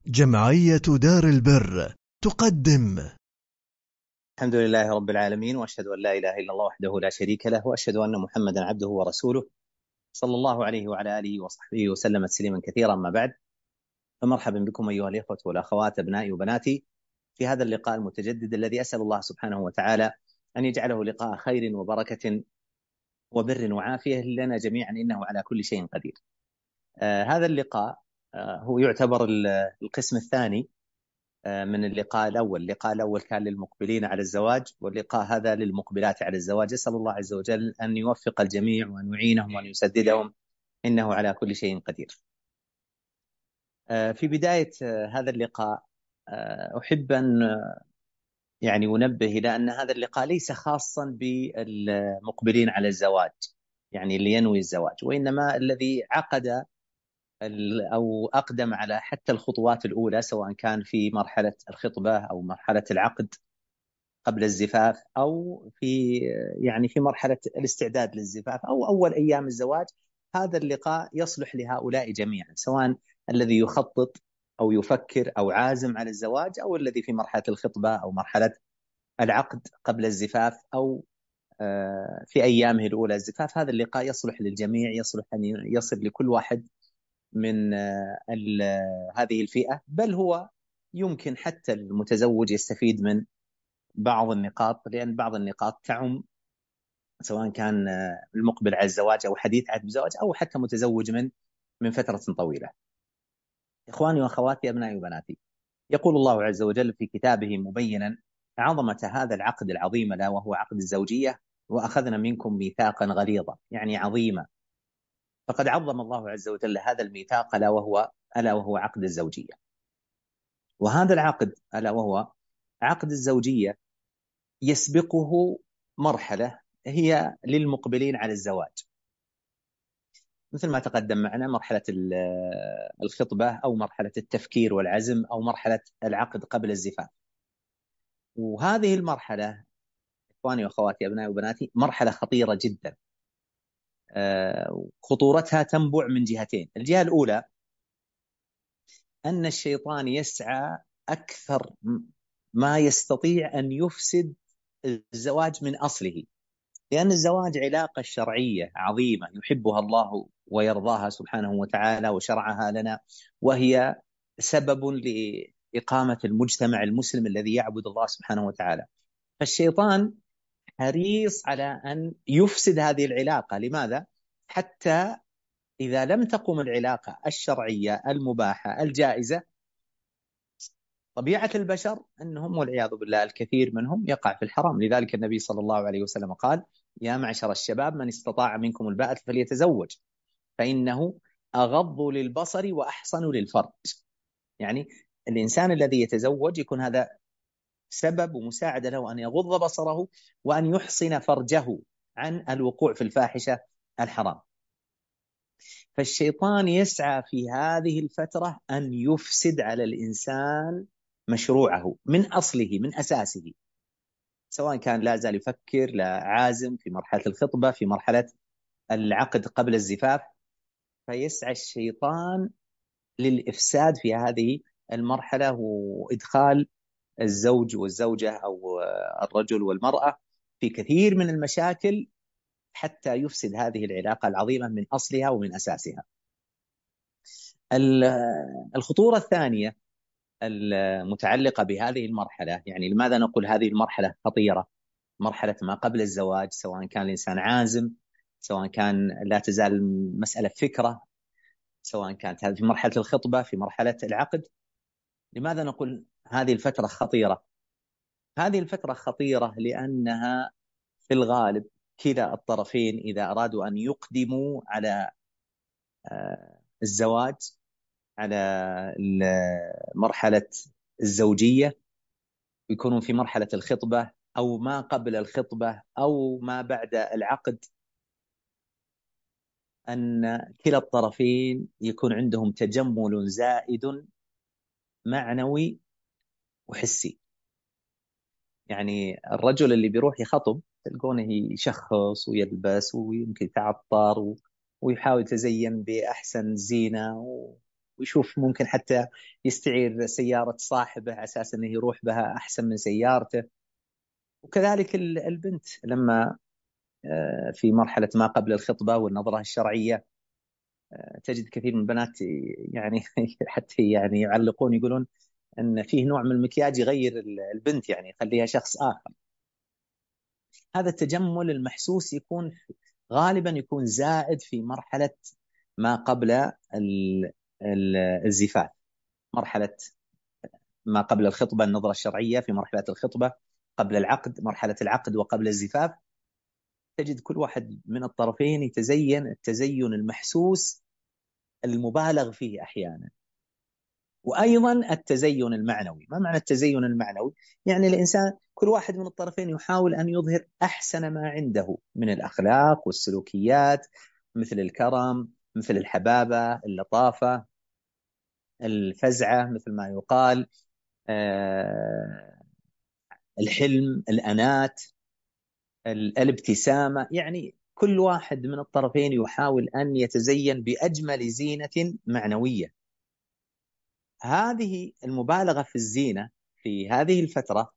جمعية دار البر تقدم. الحمد لله رب العالمين، وأشهد أن لا إله إلا الله وحده لا شريك له، وأشهد أن محمدا عبده ورسوله صلى الله عليه وعلى آله وصحبه وسلم تسليما كثيرا. ما بعد، فمرحبا بكم أيها الإخوة والأخوات، أبنائي وبناتي، في هذا اللقاء المتجدد الذي أسأل الله سبحانه وتعالى أن يجعله لقاء خير وبركة وبر وعافية لنا جميعا، إنه على كل شيء قدير. هذا اللقاء هو يعتبر القسم الثاني من اللقاء الأول كان للمقبلين على الزواج، واللقاء هذا للمقبلات على الزواج. أسأل الله عز وجل أن يوفق الجميع وأن يعينهم وأن يسددهم، إنه على كل شيء قدير. في بداية هذا اللقاء أحب أن أنبه إلى أن هذا اللقاء ليس خاصا بالمقبلين على الزواج، يعني اللي ينوي الزواج، وإنما الذي عقد أو أقدم على حتى الخطوات الأولى، سواء كان في مرحلة الخطبة أو مرحلة العقد قبل الزفاف، أو في مرحلة الاستعداد للزفاف أو أول أيام الزواج. هذا اللقاء يصلح لهؤلاء جميعا، سواء الذي يخطط أو يفكر أو عازم على الزواج، أو الذي في مرحلة الخطبة أو مرحلة العقد قبل الزفاف، أو في أيامه الأولى الزفاف. هذا اللقاء يصلح للجميع، يصلح أن يصل لكل واحد من هذه الفئة، بل هو يمكن حتى المتزوج يستفيد من بعض النقاط، لأن بعض النقاط تعم سواء كان المقبل على الزواج أو حديث عهد بالزواج، أو حتى متزوج من فترة طويلة. إخواني وأخواتي، أبنائي وبناتي، يقول الله عز وجل في كتابه مبينا عظمة هذا العقد العظيم، لا وهو عقد الزوجية: وأخذنا منكم ميثاقا غليظا، يعني عظيما. فقد عظم الله عز وجل هذا الميثاق، ألا وهو عقد الزوجية. وهذا العقد ألا وهو عقد الزوجية يسبقه مرحلة هي للمقبلين على الزواج، مثل ما تقدم معنا مرحلة الخطبة، أو مرحلة التفكير والعزم، أو مرحلة العقد قبل الزفاف. وهذه المرحلة إخواني وأخواتي، أبنائي وبناتي، مرحلة خطيرة جدا. خطورتها تنبع من جهتين. الجهة الأولى أن الشيطان يسعى أكثر ما يستطيع أن يفسد الزواج من أصله، لأن الزواج علاقة شرعية عظيمة يحبها الله ويرضاها سبحانه وتعالى وشرعها لنا، وهي سبب لإقامة المجتمع المسلم الذي يعبد الله سبحانه وتعالى. فالشيطان حريص على أن يفسد هذه العلاقة. لماذا؟ حتى إذا لم تقم العلاقة الشرعية المباحة الجائزة، طبيعة البشر أنهم والعياذ بالله الكثير منهم يقع في الحرام. لذلك النبي صلى الله عليه وسلم قال: يا معشر الشباب، من استطاع منكم الباءة فليتزوج، فإنه أغض للبصر وأحصن للفرج. يعني الإنسان الذي يتزوج يكون هذا سبب ومساعدة له أن يغض بصره وأن يحصن فرجه عن الوقوع في الفاحشة الحرام. فالشيطان يسعى في هذه الفترة أن يفسد على الإنسان مشروعه من أصله، من أساسه، سواء كان لا زال يفكر، لا عازم، في مرحلة الخطبة، في مرحلة العقد قبل الزفاف. فيسعى الشيطان للإفساد في هذه المرحلة، وإدخال الزوج والزوجة أو الرجل والمرأة في كثير من المشاكل، حتى يفسد هذه العلاقة العظيمة من أصلها ومن أساسها. الخطورة الثانية المتعلقة بهذه المرحلة، يعني لماذا نقول هذه المرحلة خطيرة؟ مرحلة ما قبل الزواج، سواء كان الإنسان عازم، سواء كان لا تزال مسألة فكرة، سواء كانت هذه في مرحلة الخطبة، في مرحلة العقد. لماذا نقول هذه الفترة خطيرة؟ هذه الفترة خطيرة لأنها في الغالب كلا الطرفين إذا أرادوا أن يقدموا على الزواج، على مرحلة الزوجية، يكونون في مرحلة الخطبة أو ما قبل الخطبة أو ما بعد العقد، أن كلا الطرفين يكون عندهم تجمل زائد معنوي وحسي. يعني الرجل اللي بيروح يخطب تلقونه يشخص ويلبس ويمكن يتعطر ويحاول يتزين بأحسن زينة ويشوف ممكن حتى يستعير سيارة صاحبه على أساس أنه يروح بها أحسن من سيارته. وكذلك البنت لما في مرحلة ما قبل الخطبة والنظرة الشرعية، تجد كثير من البنات يعني حتى يعني يعلقون يقولون أن فيه نوع من المكياج يغير البنت، يعني يخليها شخص آخر. هذا التجمل المحسوس يكون غالبا يكون زائد في مرحلة ما قبل الزفاف، مرحلة ما قبل الخطبة النظرة الشرعية، في مرحلة الخطبة قبل العقد، مرحلة العقد وقبل الزفاف. تجد كل واحد من الطرفين يتزين التزين المحسوس المبالغ فيه أحيانا. وأيضا التزين المعنوي. ما معنى التزين المعنوي؟ يعني الإنسان كل واحد من الطرفين يحاول أن يظهر أحسن ما عنده من الأخلاق والسلوكيات، مثل الكرم، مثل الحبابة، اللطافة، الفزعة مثل ما يقال، الحلم، الأنات، الابتسامة. يعني كل واحد من الطرفين يحاول أن يتزين بأجمل زينة معنوية. هذه المبالغة في الزينة في هذه الفترة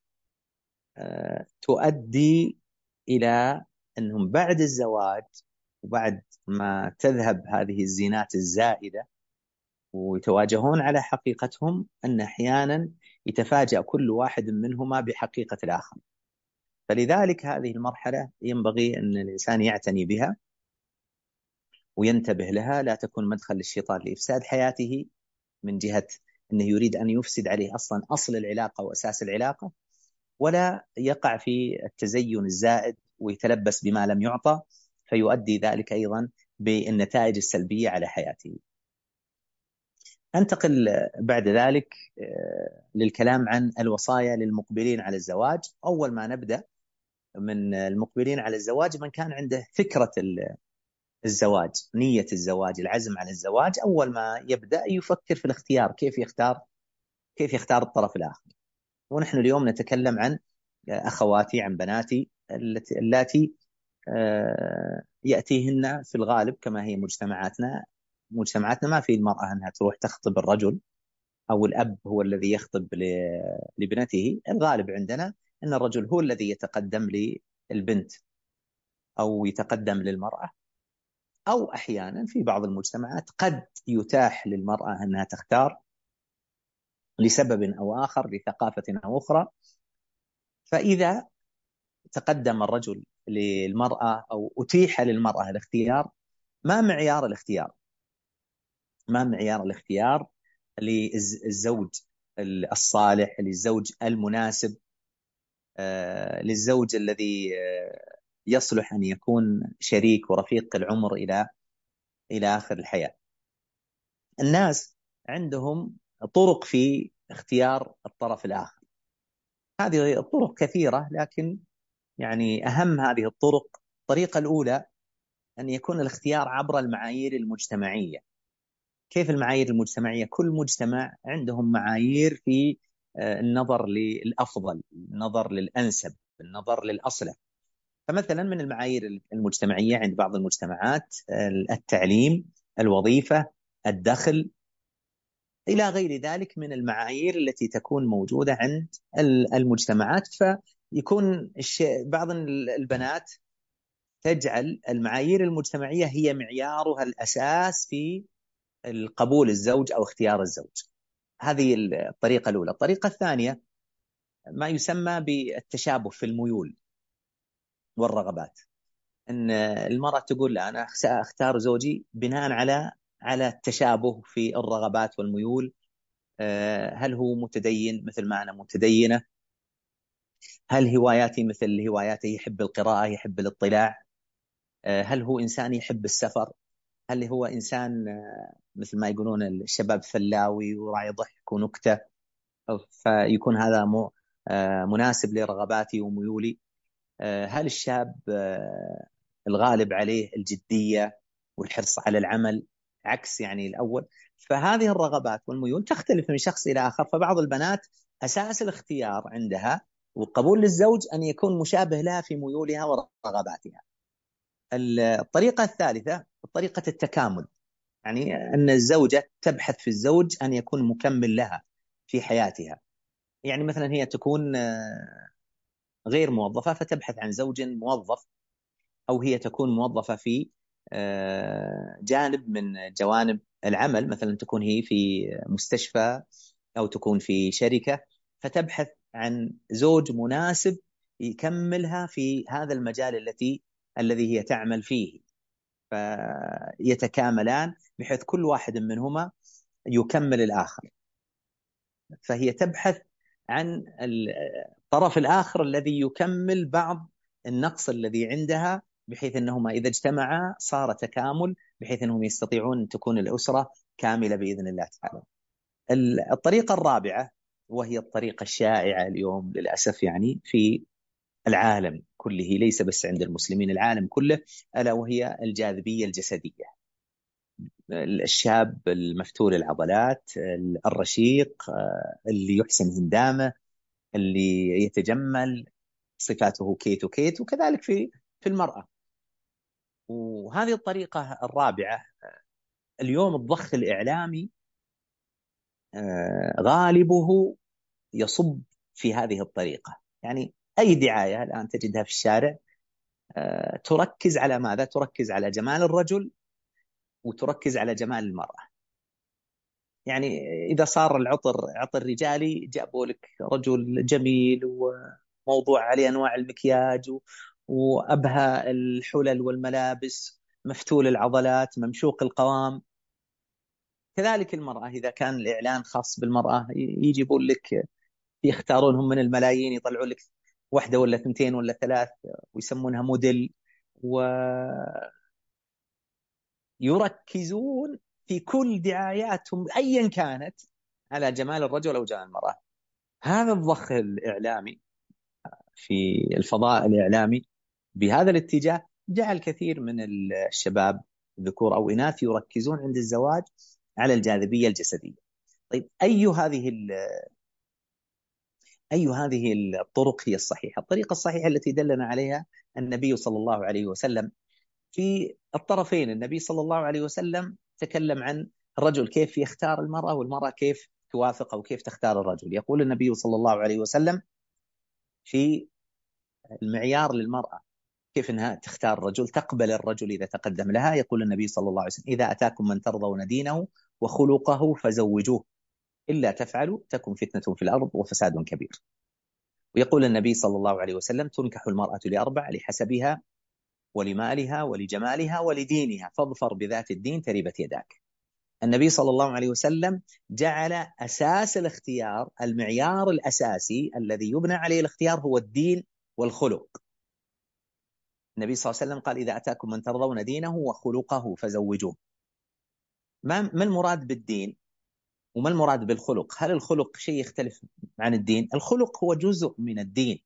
تؤدي إلى أنهم بعد الزواج وبعد ما تذهب هذه الزينات الزائدة ويتواجهون على حقيقتهم، أن أحيانا يتفاجأ كل واحد منهما بحقيقة الآخر. فلذلك هذه المرحلة ينبغي أن الإنسان يعتني بها وينتبه لها، لا تكون مدخل للشيطان لإفساد حياته، من جهة أنه يريد أن يفسد عليه أصلا أصل العلاقة وأساس العلاقة، ولا يقع في التزين الزائد ويتلبس بما لم يعطى، فيؤدي ذلك أيضا بالنتائج السلبية على حياته. أنتقل بعد ذلك للكلام عن الوصايا للمقبلين على الزواج. أول ما نبدأ من المقبلين على الزواج من كان عنده فكرة الزواج، نية الزواج، العزم على الزواج، أول ما يبدأ يفكر في الاختيار، كيف يختار الطرف الآخر. ونحن اليوم نتكلم عن أخواتي، عن بناتي التي يأتيهن في الغالب كما هي مجتمعاتنا ما في المرأة أنها تروح تخطب الرجل، أو الأب هو الذي يخطب لابنته. الغالب عندنا أن الرجل هو الذي يتقدم للبنت أو يتقدم للمرأة، أو أحيانا في بعض المجتمعات قد يتاح للمرأة أنها تختار لسبب أو آخر، لثقافة أو أخرى. فإذا تقدم الرجل للمرأة أو أتيح للمرأة الاختيار، ما معيار الاختيار؟ ما معيار الاختيار للزوج الصالح، للزوج المناسب، للزوج الذي يصلح أن يكون شريك ورفيق العمر إلى آخر الحياة؟ الناس عندهم طرق في اختيار الطرف الآخر. هذه الطرق كثيرة، لكن يعني أهم هذه الطرق، الطريقة الأولى أن يكون الاختيار عبر المعايير المجتمعية. كيف المعايير المجتمعية؟ كل مجتمع عندهم معايير في النظر للأفضل، النظر للأنسب، النظر للأصلح. فمثلا من المعايير المجتمعية عند بعض المجتمعات التعليم، الوظيفة، الدخل، إلى غير ذلك من المعايير التي تكون موجودة عند المجتمعات. فيكون بعض البنات تجعل المعايير المجتمعية هي معيارها الأساس في القبول الزوج أو اختيار الزوج. هذه الطريقة الأولى. الطريقة الثانية ما يسمى بالتشابه في الميول والرغبات. أن المرأة تقول لا، أنا سأختار زوجي بناء على التشابه في الرغبات والميول. هل هو متدين مثل ما أنا متدينة؟ هل هواياتي مثل هواياته؟ يحب القراءة، يحب الاطلاع. هل هو إنسان يحب السفر؟ هل هو إنسان مثل ما يقولون الشباب فلاوي وراعي ضحك ونكتة؟ فيكون هذا مناسب لرغباتي وميولي. هل الشاب الغالب عليه الجدية والحرص على العمل عكس يعني الأول؟ فهذه الرغبات والميول تختلف من شخص إلى آخر. فبعض البنات أساس الاختيار عندها والقبول للزوج أن يكون مشابه لها في ميولها ورغباتها. الطريقة الثالثة طريقة التكامل. يعني أن الزوجة تبحث في الزوج أن يكون مكمل لها في حياتها. يعني مثلا هي تكون غير موظفة فتبحث عن زوج موظف، أو هي تكون موظفة في جانب من جوانب العمل، مثلا تكون هي في مستشفى أو تكون في شركة، فتبحث عن زوج مناسب يكملها في هذا المجال الذي هي تعمل فيه، فيتكاملان بحيث كل واحد منهما يكمل الآخر. فهي تبحث عن الطرف الآخر الذي يكمل بعض النقص الذي عندها، بحيث أنهما إذا اجتمعا صار تكامل، بحيث أنهم يستطيعون أن تكون الأسرة كاملة بإذن الله تعالى. الطريقة الرابعة، وهي الطريقة الشائعة اليوم للأسف يعني في العالم كله، ليس بس عند المسلمين، العالم كله، ألا وهي الجاذبية الجسدية. الشاب المفتول العضلات الرشيق اللي يحسن هندامه، اللي يتجمل، صفاته كيت وكيت، وكذلك في المرأة. وهذه الطريقة الرابعة اليوم الضخ الإعلامي غالبه يصب في هذه الطريقة. يعني أي دعاية الآن تجدها في الشارع تركز على ماذا؟ تركز على جمال الرجل وتركز على جمال المرأة. يعني إذا صار عطر رجالي، جابوا لك رجل جميل وموضوع عليه أنواع المكياج وأبهى الحلل والملابس، مفتول العضلات، ممشوق القوام. كذلك المرأة، إذا كان الإعلان خاص بالمرأة يجيبون لك، يختارونهم من الملايين، يطلعون لك واحدة ولا ثنتين ولا ثلاث ويسمونها موديل، ويركزون في كل دعاياتهم أيا كانت على جمال الرجل أو جمال المرأة. هذا الضخ الإعلامي في الفضاء الإعلامي بهذا الاتجاه جعل كثير من الشباب ذكور أو إناث يركزون عند الزواج على الجاذبية الجسدية. طيب أي هذه الطرق هي الصحيحة؟ الطريقة الصحيحة التي دلنا عليها النبي صلى الله عليه وسلم في الطرفين. النبي صلى الله عليه وسلم تكلم عن الرجل كيف يختار المرأة، والمرأة كيف توافق أو كيف تختار الرجل. يقول النبي صلى الله عليه وسلم في المعيار للمرأة كيف أنها تختار الرجل، تقبل الرجل إذا تقدم لها. يقول النبي صلى الله عليه وسلم: إذا أتاكم من ترضون دينه وخلقه فزوجوه، إلا تفعلوا تكن فتنة في الأرض وفساد كبير. ويقول النبي صلى الله عليه وسلم: تنكح المرأة لأربع: لحسبها ولمالها ولجمالها ولدينها، فاظفر بذات الدين تربت يداك. النبي صلى الله عليه وسلم جعل أساس الاختيار، المعيار الأساسي الذي يبنى عليه الاختيار هو الدين والخلق. النبي صلى الله عليه وسلم قال: إذا أتاكم من ترضون دينه وخلقه فزوجوه. ما المراد بالدين وما المراد بالخلق؟ هل الخلق شيء يختلف عن الدين؟ الخلق هو جزء من الدين،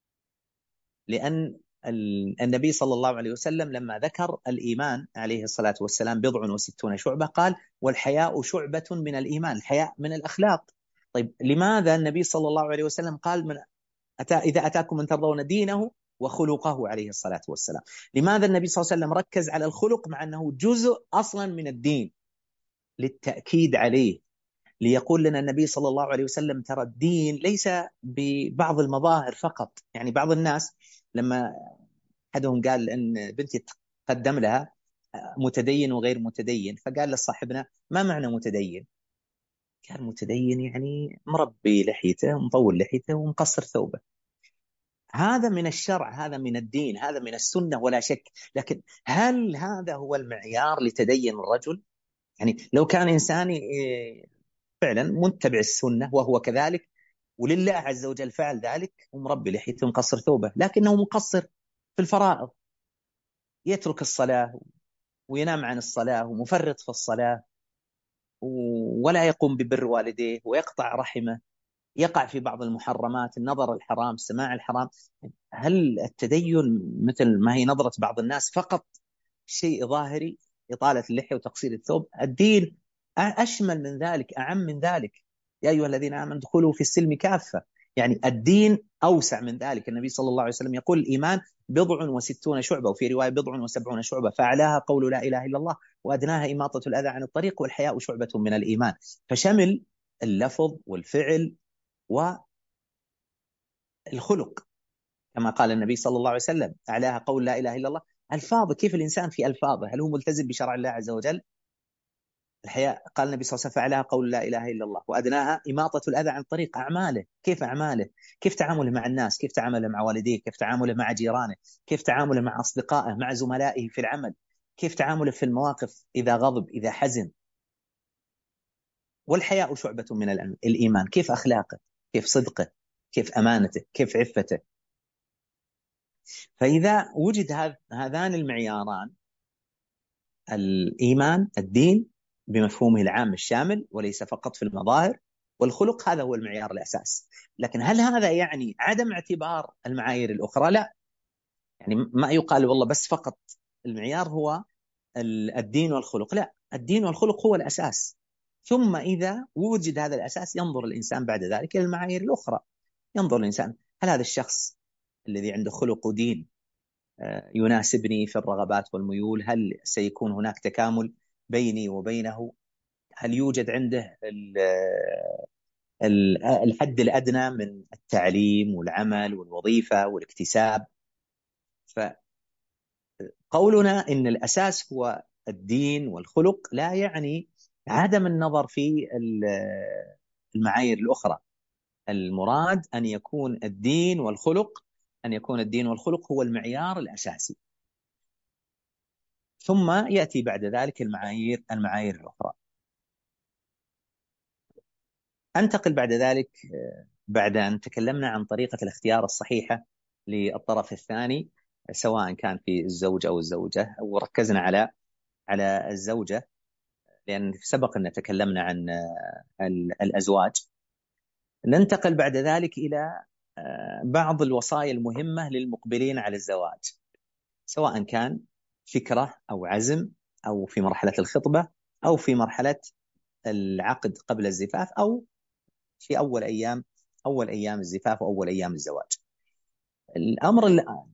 لأن النبي صلى الله عليه وسلم لما ذكر الإيمان عليه الصلاة والسلام 67 شعبة قال: والحياء شعبة من الإيمان. الحياء من الأخلاق. طيب لماذا النبي صلى الله عليه وسلم قال إذا أتاكم من ترضون دينه وخلقه عليه الصلاة والسلام؟ لماذا النبي صلى الله عليه وسلم ركز على الخلق مع أنه جزء أصلا من الدين؟ للتأكيد عليه، ليقول لنا النبي صلى الله عليه وسلم: ترى الدين ليس ببعض المظاهر فقط. يعني بعض الناس لما أحدهم قال أن بنتي تقدم لها متدين وغير متدين، فقال لصاحبنا: ما معنى متدين؟ قال: متدين يعني مربي لحيته ومطول لحيته ومقصر ثوبه. هذا من الشرع، هذا من الدين، هذا من السنة ولا شك. لكن هل هذا هو المعيار لتدين الرجل؟ يعني لو كان إنسان فعلا متبع السنة وهو كذلك ولله عز وجل فعل ذلك ومربي لحيته ومقصر ثوبه، لكنه مقصر في الفرائض، يترك الصلاة وينام عن الصلاة ومفرط في الصلاة ولا يقوم ببر والديه ويقطع رحمه، يقع في بعض المحرمات، النظر الحرام، السماع الحرام. هل التدين مثل ما هي نظرة بعض الناس فقط شيء ظاهري، إطالة اللحية وتقصير الثوب؟ الدين أشمل من ذلك، أعم من ذلك. يا أيها الذين آمنوا ادخلوا في السلم كافة. يعني الدين أوسع من ذلك. النبي صلى الله عليه وسلم يقول الإيمان 67 شعبة، وفي رواية 70 شعبة، فأعلاها قول لا إله إلا الله، وأدناها إماطة الأذى عن الطريق، والحياء شعبة من الإيمان. فشمل اللفظ والفعل والخلق، كما قال النبي صلى الله عليه وسلم أعلاها قول لا إله إلا الله. ألفاظ، كيف الإنسان في ألفاظه، هل هو ملتزم بشرع الله عز وجل؟ الحياء، قال النبي صلى الله عليه وسلم فعلها قول لا إله إلا الله، وأدناها إماطة الأذى عن طريق. أعماله، كيف أعماله، كيف تعامله مع الناس، كيف تعامله مع والديه، كيف تعامله مع جيرانه، كيف تعامله مع أصدقائه، مع زملائه في العمل، كيف تعامله في المواقف إذا غضب، إذا حزن. والحياء شعبة من الإيمان، كيف أخلاقه، كيف صدقه، كيف أمانته، كيف عفته. فإذا وجد هذان المعياران، الإيمان، الدين بمفهومه العام الشامل وليس فقط في المظاهر، والخلق، هذا هو المعيار الأساس. لكن هل هذا يعني عدم اعتبار المعايير الأخرى؟ لا، يعني ما يقال والله بس فقط المعيار هو الدين والخلق، لا، الدين والخلق هو الأساس. ثم إذا وجد هذا الأساس ينظر الإنسان بعد ذلك إلى المعايير الأخرى. ينظر الإنسان هل هذا الشخص الذي عنده خلق ودين يناسبني في الرغبات والميول؟ هل سيكون هناك تكامل بيني وبينه؟ هل يوجد عنده الحد الأدنى من التعليم والعمل والوظيفة والاكتساب؟ فقولنا إن الأساس هو الدين والخلق لا يعني عدم النظر في المعايير الأخرى. المراد أن يكون الدين والخلق، هو المعيار الأساسي، ثم يأتي بعد ذلك المعايير الأخرى. أنتقل بعد ذلك، بعد أن تكلمنا عن طريقة الاختيار الصحيحة للطرف الثاني، سواء كان في الزوج أو الزوجة، وركزنا على الزوجة لأن سبق أن تكلمنا عن الأزواج. ننتقل بعد ذلك إلى بعض الوصايا المهمة للمقبلين على الزواج، سواء كان فكرة أو عزم، أو في مرحلة الخطبة، أو في مرحلة العقد قبل الزفاف، أو في أول أيام الزفاف وأول أيام الزواج. الأمر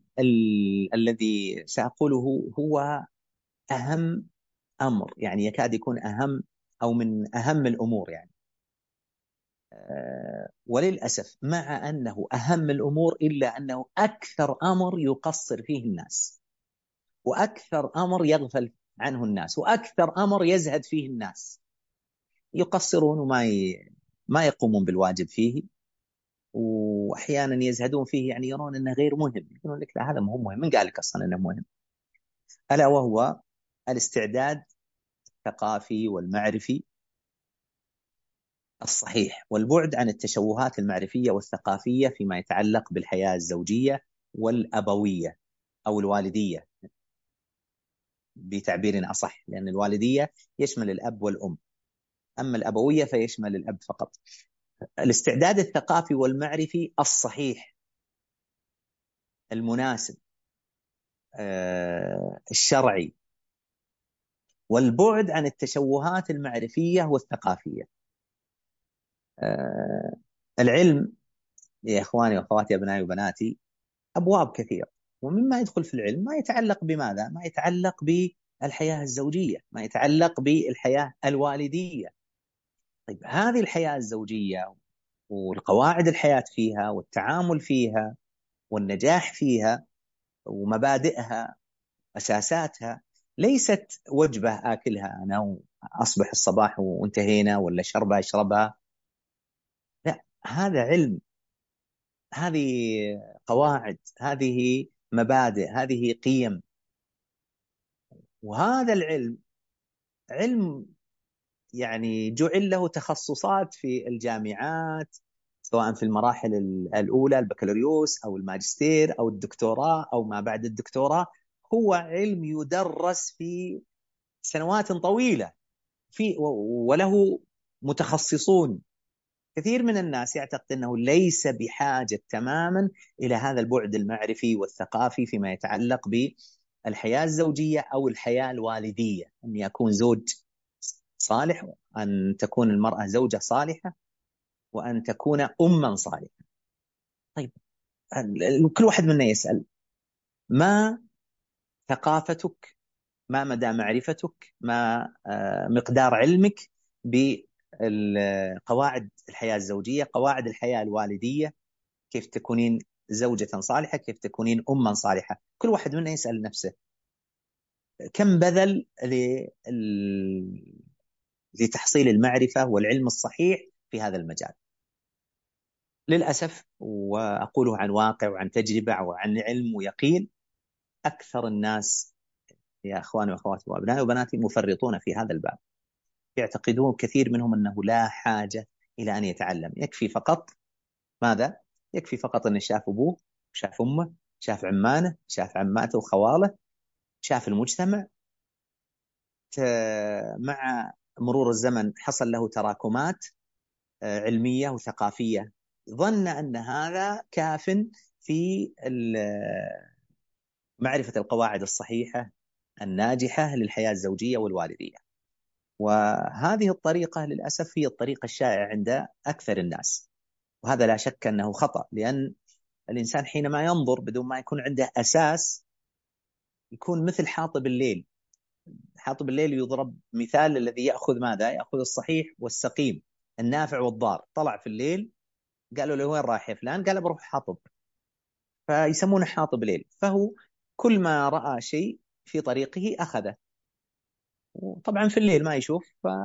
الذي سأقوله هو أهم أمر، يعني يكاد يكون أهم أو من أهم الأمور يعني. وللأسف مع أنه أهم الأمور إلا أنه أكثر أمر يقصر فيه الناس، وأكثر أمر يغفل عنه الناس، وأكثر أمر يزهد فيه الناس. يقصرون وما يقومون بالواجب فيه، واحيانا يزهدون فيه، يعني يرون انه غير مهم، يقولون لك لا هذا مو مهم، من قال لك اصلا انه مهم؟ الا وهو الاستعداد الثقافي والمعرفي الصحيح، والبعد عن التشوهات المعرفيه والثقافيه فيما يتعلق بالحياه الزوجيه والابويه او الوالديه بتعبير اصح، لان الوالديه يشمل الاب والام، اما الابويه فيشمل الاب فقط. الاستعداد الثقافي والمعرفي الصحيح المناسب الشرعي، والبعد عن التشوهات المعرفية والثقافية. العلم يا إخواني وأخواتي، أبنائي وبناتي، أبواب كثيرة، ومما يدخل في العلم ما يتعلق بماذا؟ ما يتعلق بالحياة الزوجية، ما يتعلق بالحياة الوالدية. طيب هذه الحياة الزوجية والقواعد الحياة فيها والتعامل فيها والنجاح فيها ومبادئها أساساتها ليست وجبة آكلها أنا وأصبح الصباح وانتهينا، ولا شربة أشربها. لا، هذا علم، هذه قواعد، هذه مبادئ، هذه قيم. وهذا العلم علم يعني جعل له تخصصات في الجامعات، سواء في المراحل الأولى البكالوريوس أو الماجستير أو الدكتوراه أو ما بعد الدكتوراه. هو علم يدرس في سنوات طويلة، وله متخصصون. كثير من الناس يعتقد أنه ليس بحاجة تماما إلى هذا البعد المعرفي والثقافي فيما يتعلق بالحياة الزوجية أو الحياة الوالدية، أن يكون زوج صالح، أن تكون المرأة زوجة صالحة، وأن تكون أما صالحة. طيب كل واحد منا يسأل: ما ثقافتك؟ ما مدى معرفتك؟ ما مقدار علمك بقواعد الحياة الزوجية، قواعد الحياة الوالدية؟ كيف تكونين زوجة صالحة؟ كيف تكونين أما صالحة؟ كل واحد منا يسأل نفسه كم بذل لتحصيل المعرفة والعلم الصحيح في هذا المجال. للأسف، وأقوله عن واقع وعن تجربة وعن علم ويقين، أكثر الناس يا أخواني وأخواتي وأبنائي وبناتي مفرطون في هذا الباب. يعتقدون كثير منهم أنه لا حاجة إلى أن يتعلم، يكفي فقط ماذا؟ يكفي فقط أنه شاف أبوه، شاف أمه، شاف عمانه، شاف عماته وخواله، شاف المجتمع، مع مرور الزمن حصل له تراكمات علمية وثقافية، ظن أن هذا كاف في معرفة القواعد الصحيحة الناجحة للحياة الزوجية والوالدية. وهذه الطريقة للأسف هي الطريقة الشائعة عند أكثر الناس، وهذا لا شك أنه خطأ، لأن الإنسان حينما ينظر بدون ما يكون عنده أساس يكون مثل حاطب الليل. حاطب الليل يضرب مثال الذي يأخذ ماذا؟ يأخذ الصحيح والسقيم، النافع والضار. طلع في الليل، قالوا له وين رايح يا فلان؟ قال بروح حاطب، فيسمونه حاطب ليل. فهو كل ما رأى شيء في طريقه أخذه، وطبعا في الليل ما يشوف،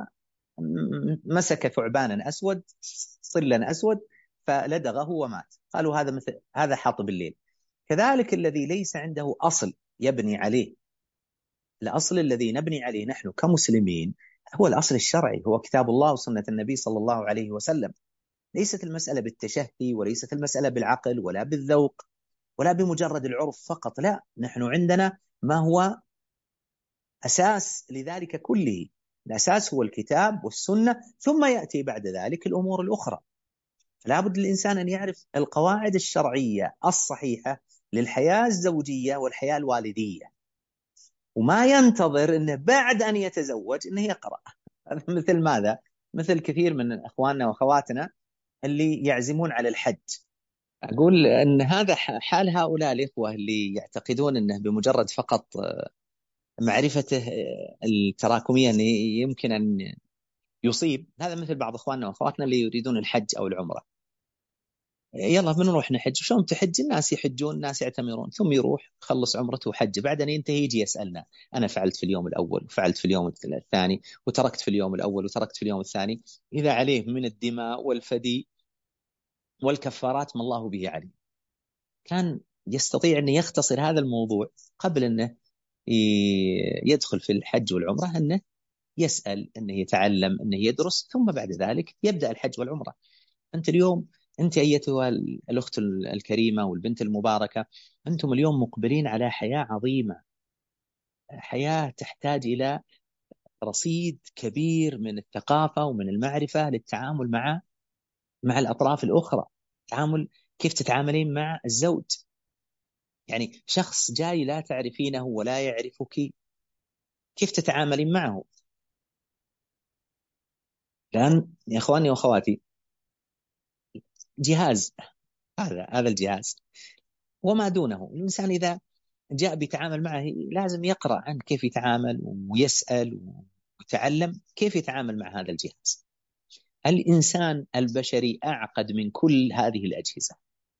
فمسك ثعبانا أسود، صلا أسود، فلدغه ومات. قالوا هذا مثل هذا حاطب الليل. كذلك الذي ليس عنده أصل يبني عليه، الأصل الذي نبني عليه نحن كمسلمين هو الأصل الشرعي، هو كتاب الله وسنة النبي صلى الله عليه وسلم. ليست المسألة بالتشهي، وليست المسألة بالعقل ولا بالذوق ولا بمجرد العرف فقط، لا، نحن عندنا ما هو أساس لذلك كله. الأساس هو الكتاب والسنة، ثم يأتي بعد ذلك الأمور الأخرى. فلا بد للإنسان أن يعرف القواعد الشرعية الصحيحة للحياة الزوجية والحياة الوالدية، وما ينتظر أنه بعد أن يتزوج أنه يقرأ. هذا مثل ماذا؟ مثل كثير من أخواننا وأخواتنا اللي يعزمون على الحج. أقول أن هذا حال هؤلاء الإخوة اللي يعتقدون أنه بمجرد فقط معرفته التراكمية أن يمكن أن يصيب. هذا مثل بعض إخواننا وأخواتنا اللي يريدون الحج أو العمرة. يلا بنروح نحج، شلون تحج؟ الناس يحجون، الناس يعتمرون، ثم يروح يخلص عمرته وحجه، بعدين ينتهي يجي يسألنا: أنا فعلت في اليوم الأول وفعلت في اليوم الثاني وتركت في اليوم الأول وتركت في اليوم الثاني. إذا عليه من الدماء والفدي والكفارات ما الله به عليه، كان يستطيع أن يختصر هذا الموضوع قبل أنه يدخل في الحج والعمرة، أنه يسأل، أنه يتعلم، أنه يدرس، ثم بعد ذلك يبدأ الحج والعمرة. أنت اليوم، أنت أيتها الأخت الكريمة والبنت المباركة، أنتم اليوم مقبلين على حياة عظيمة، حياة تحتاج إلى رصيد كبير من الثقافة ومن المعرفة للتعامل مع الأطراف الأخرى. تعامل، كيف تتعاملين مع الزوج؟ يعني شخص جاي لا تعرفينه ولا يعرفك، كيف تتعاملين معه؟ لأن يا إخواني وأخواتي، جهاز، هذا الجهاز وما دونه. الإنسان إذا جاء بيتعامل معه لازم يقرأ عن كيف يتعامل ويسأل ويتعلم كيف يتعامل مع هذا الجهاز. الإنسان البشري أعقد من كل هذه الأجهزة.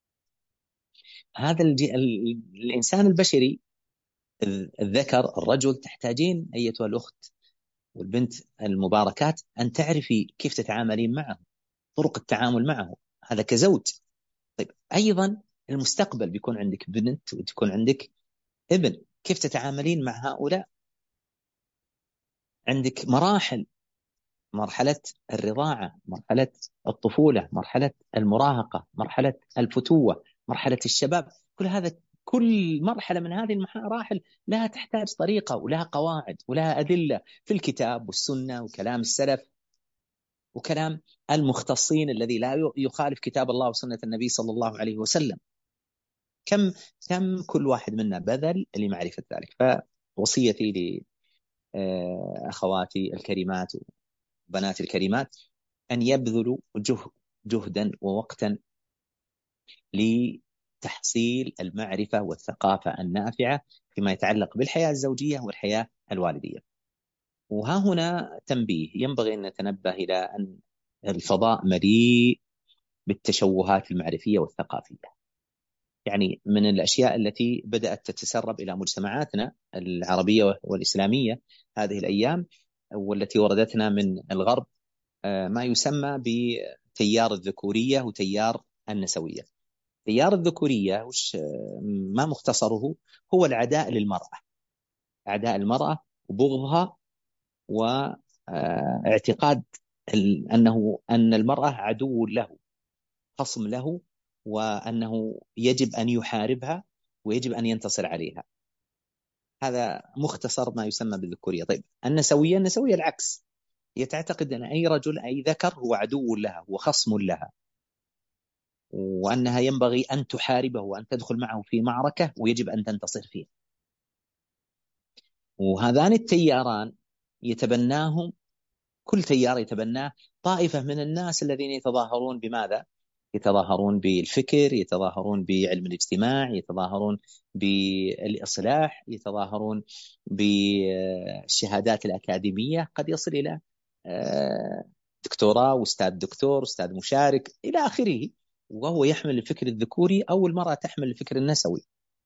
الإنسان البشري، الذكر، الرجل، تحتاجين أيتها الأخت والبنت المباركات أن تعرفي كيف تتعاملين معه، طرق التعامل معه، هذا كزوج. طيب أيضا المستقبل بيكون عندك بنت وتكون عندك ابن، كيف تتعاملين مع هؤلاء؟ عندك مراحل، مرحلة الرضاعة، مرحلة الطفولة، مرحلة المراهقة، مرحلة الفتوة، مرحلة الشباب. كل مرحلة من هذه المراحل لها تحتاج طريقة ولها قواعد ولها أدلة في الكتاب والسنة وكلام السلف وكلام المختصين الذي لا يخالف كتاب الله وسنة النبي صلى الله عليه وسلم. كم كل واحد منا بذل لمعرفة ذلك. فوصيتي لأخواتي الكريمات وبناتي الكريمات أن يبذلوا جهدا ووقتا لتحصيل المعرفة والثقافة النافعة فيما يتعلق بالحياة الزوجية والحياة الوالدية. وها هنا تنبيه، ينبغي أن نتنبه إلى أن الفضاء مليء بالتشوهات المعرفية والثقافية. يعني من الأشياء التي بدأت تتسرب إلى مجتمعاتنا العربية والإسلامية هذه الأيام، والتي وردتنا من الغرب، ما يسمى بتيار الذكورية وتيار النسوية. تيار الذكورية ما مختصره؟ هو العداء للمرأة، عداء المرأة وبغضها، واعتقاد أن المرأة عدو له، خصم له، وأنه يجب أن يحاربها ويجب أن ينتصر عليها. هذا مختصر ما يسمى بالذكورية. طيب النسوية، النسوية العكس، هي تعتقد أن أي رجل أي ذكر هو عدو لها وخصم لها، وأنها ينبغي أن تحاربه وأن تدخل معه في معركة ويجب أن تنتصر فيه. وهذان التياران يتبناهم، كل تيار يتبناه طائفة من الناس الذين يتظاهرون بماذا؟ يتظاهرون بالفكر، يتظاهرون بعلم الاجتماع، يتظاهرون بالإصلاح، يتظاهرون بالشهادات الأكاديمية، قد يصل إلى دكتوراه وأستاذ دكتور أستاذ مشارك إلى آخره، وهو يحمل الفكر الذكوري أو المرأة تحمل الفكر النسوي.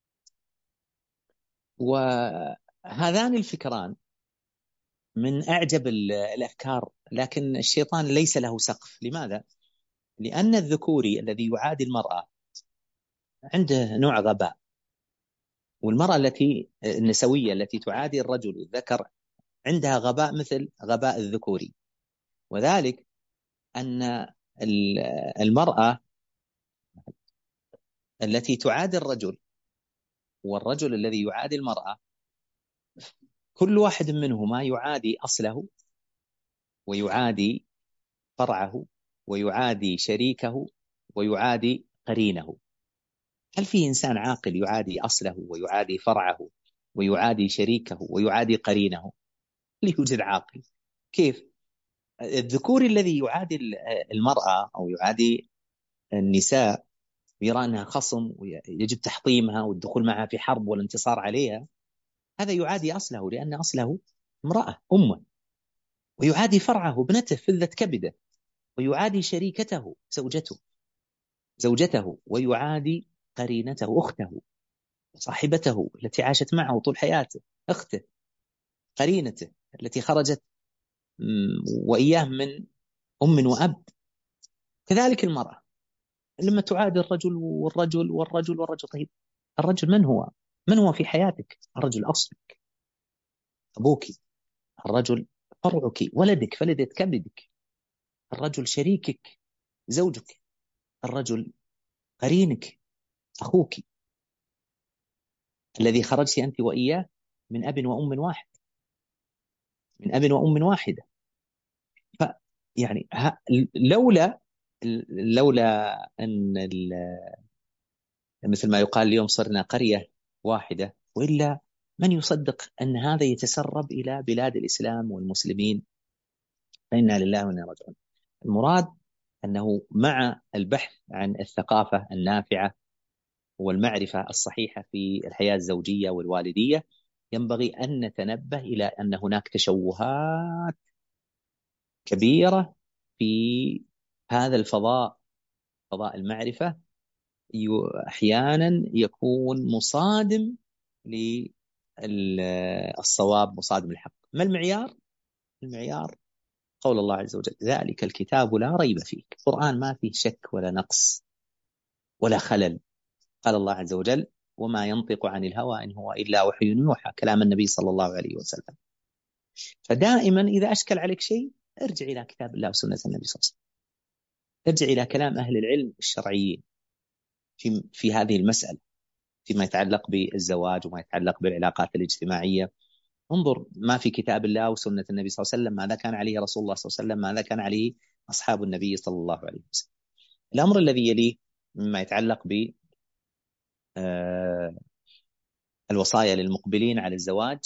وهذان الفكران من أعجب الأفكار، لكن الشيطان ليس له سقف. لماذا؟ لأن الذكوري الذي يعادي المرأة عنده نوع غباء، والمرأة النسوية التي تعادي الرجل الذكر عندها غباء مثل غباء الذكوري. وذلك أن المرأة التي تعادي الرجل والرجل الذي يعادي المرأة، كل واحد منهما يعادي أصله ويعادي فرعه ويعادي شريكه ويعادي قرينه. هل في إنسان عاقل يعادي أصله ويعادي فرعه ويعادي شريكه ويعادي قرينه؟ لا يوجد عاقل. كيف؟ الذكوري الذي يعادي المرأة أو يعادي النساء يرى أنها خصم ويجب تحطيمها والدخول معها في حرب والانتصار عليها، هذا يعادي أصله لأن أصله امرأة أمه، ويعادي فرعه ابنته فذة كبده، ويعادي شريكته زوجته، ويعادي قرينته أخته، صاحبته التي عاشت معه طول حياته، أخته، قرينته التي خرجت وإياه من أم وأب. كذلك المرأة لما تعادي الرجل والرجل. طيب الرجل من هو في حياتك؟ الرجل أصلك، أبوك. الرجل فرعك، ولدك، فلذة كبدك. الرجل شريكك، زوجك. الرجل قرينك، أخوك الذي خرجت أنت وإياه من أب وأم واحد، من أب وأم واحدة. يعني لولا أن مثل ما يقال اليوم صرنا قرية واحدة، وإلا من يصدق أن هذا يتسرب إلى بلاد الإسلام والمسلمين؟ فإنا لله وإنا راجعون. المراد أنه مع البحث عن الثقافة النافعة والمعرفة الصحيحة في الحياة الزوجية والوالدية، ينبغي أن نتنبه إلى أن هناك تشوهات كبيرة في هذا الفضاء، فضاء المعرفة، أحيانا يكون مصادم للصواب، مصادم الحق. ما المعيار؟ المعيار قول الله عز وجل: ذلك الكتاب لا ريب فيه. القرآن ما فيه شك ولا نقص ولا خلل. قال الله عز وجل: وما ينطق عن الهوى إن هو إلا وحي يوحى، كلام النبي صلى الله عليه وسلم. فدائما إذا أشكل عليك شيء ارجع إلى كتاب الله وسنة النبي صلى الله عليه وسلم، ارجع إلى كلام أهل العلم الشرعيين في هذه المسألة، فيما يتعلق بالزواج وما يتعلق بالعلاقات الاجتماعية. انظر ما في كتاب الله وسنة النبي صلى الله عليه وسلم، ماذا كان عليه رسول الله صلى الله عليه وسلم، ماذا كان عليه أصحاب النبي صلى الله عليه وسلم. الأمر الذي يليه مما يتعلق ب الوصايا للمقبلين على الزواج: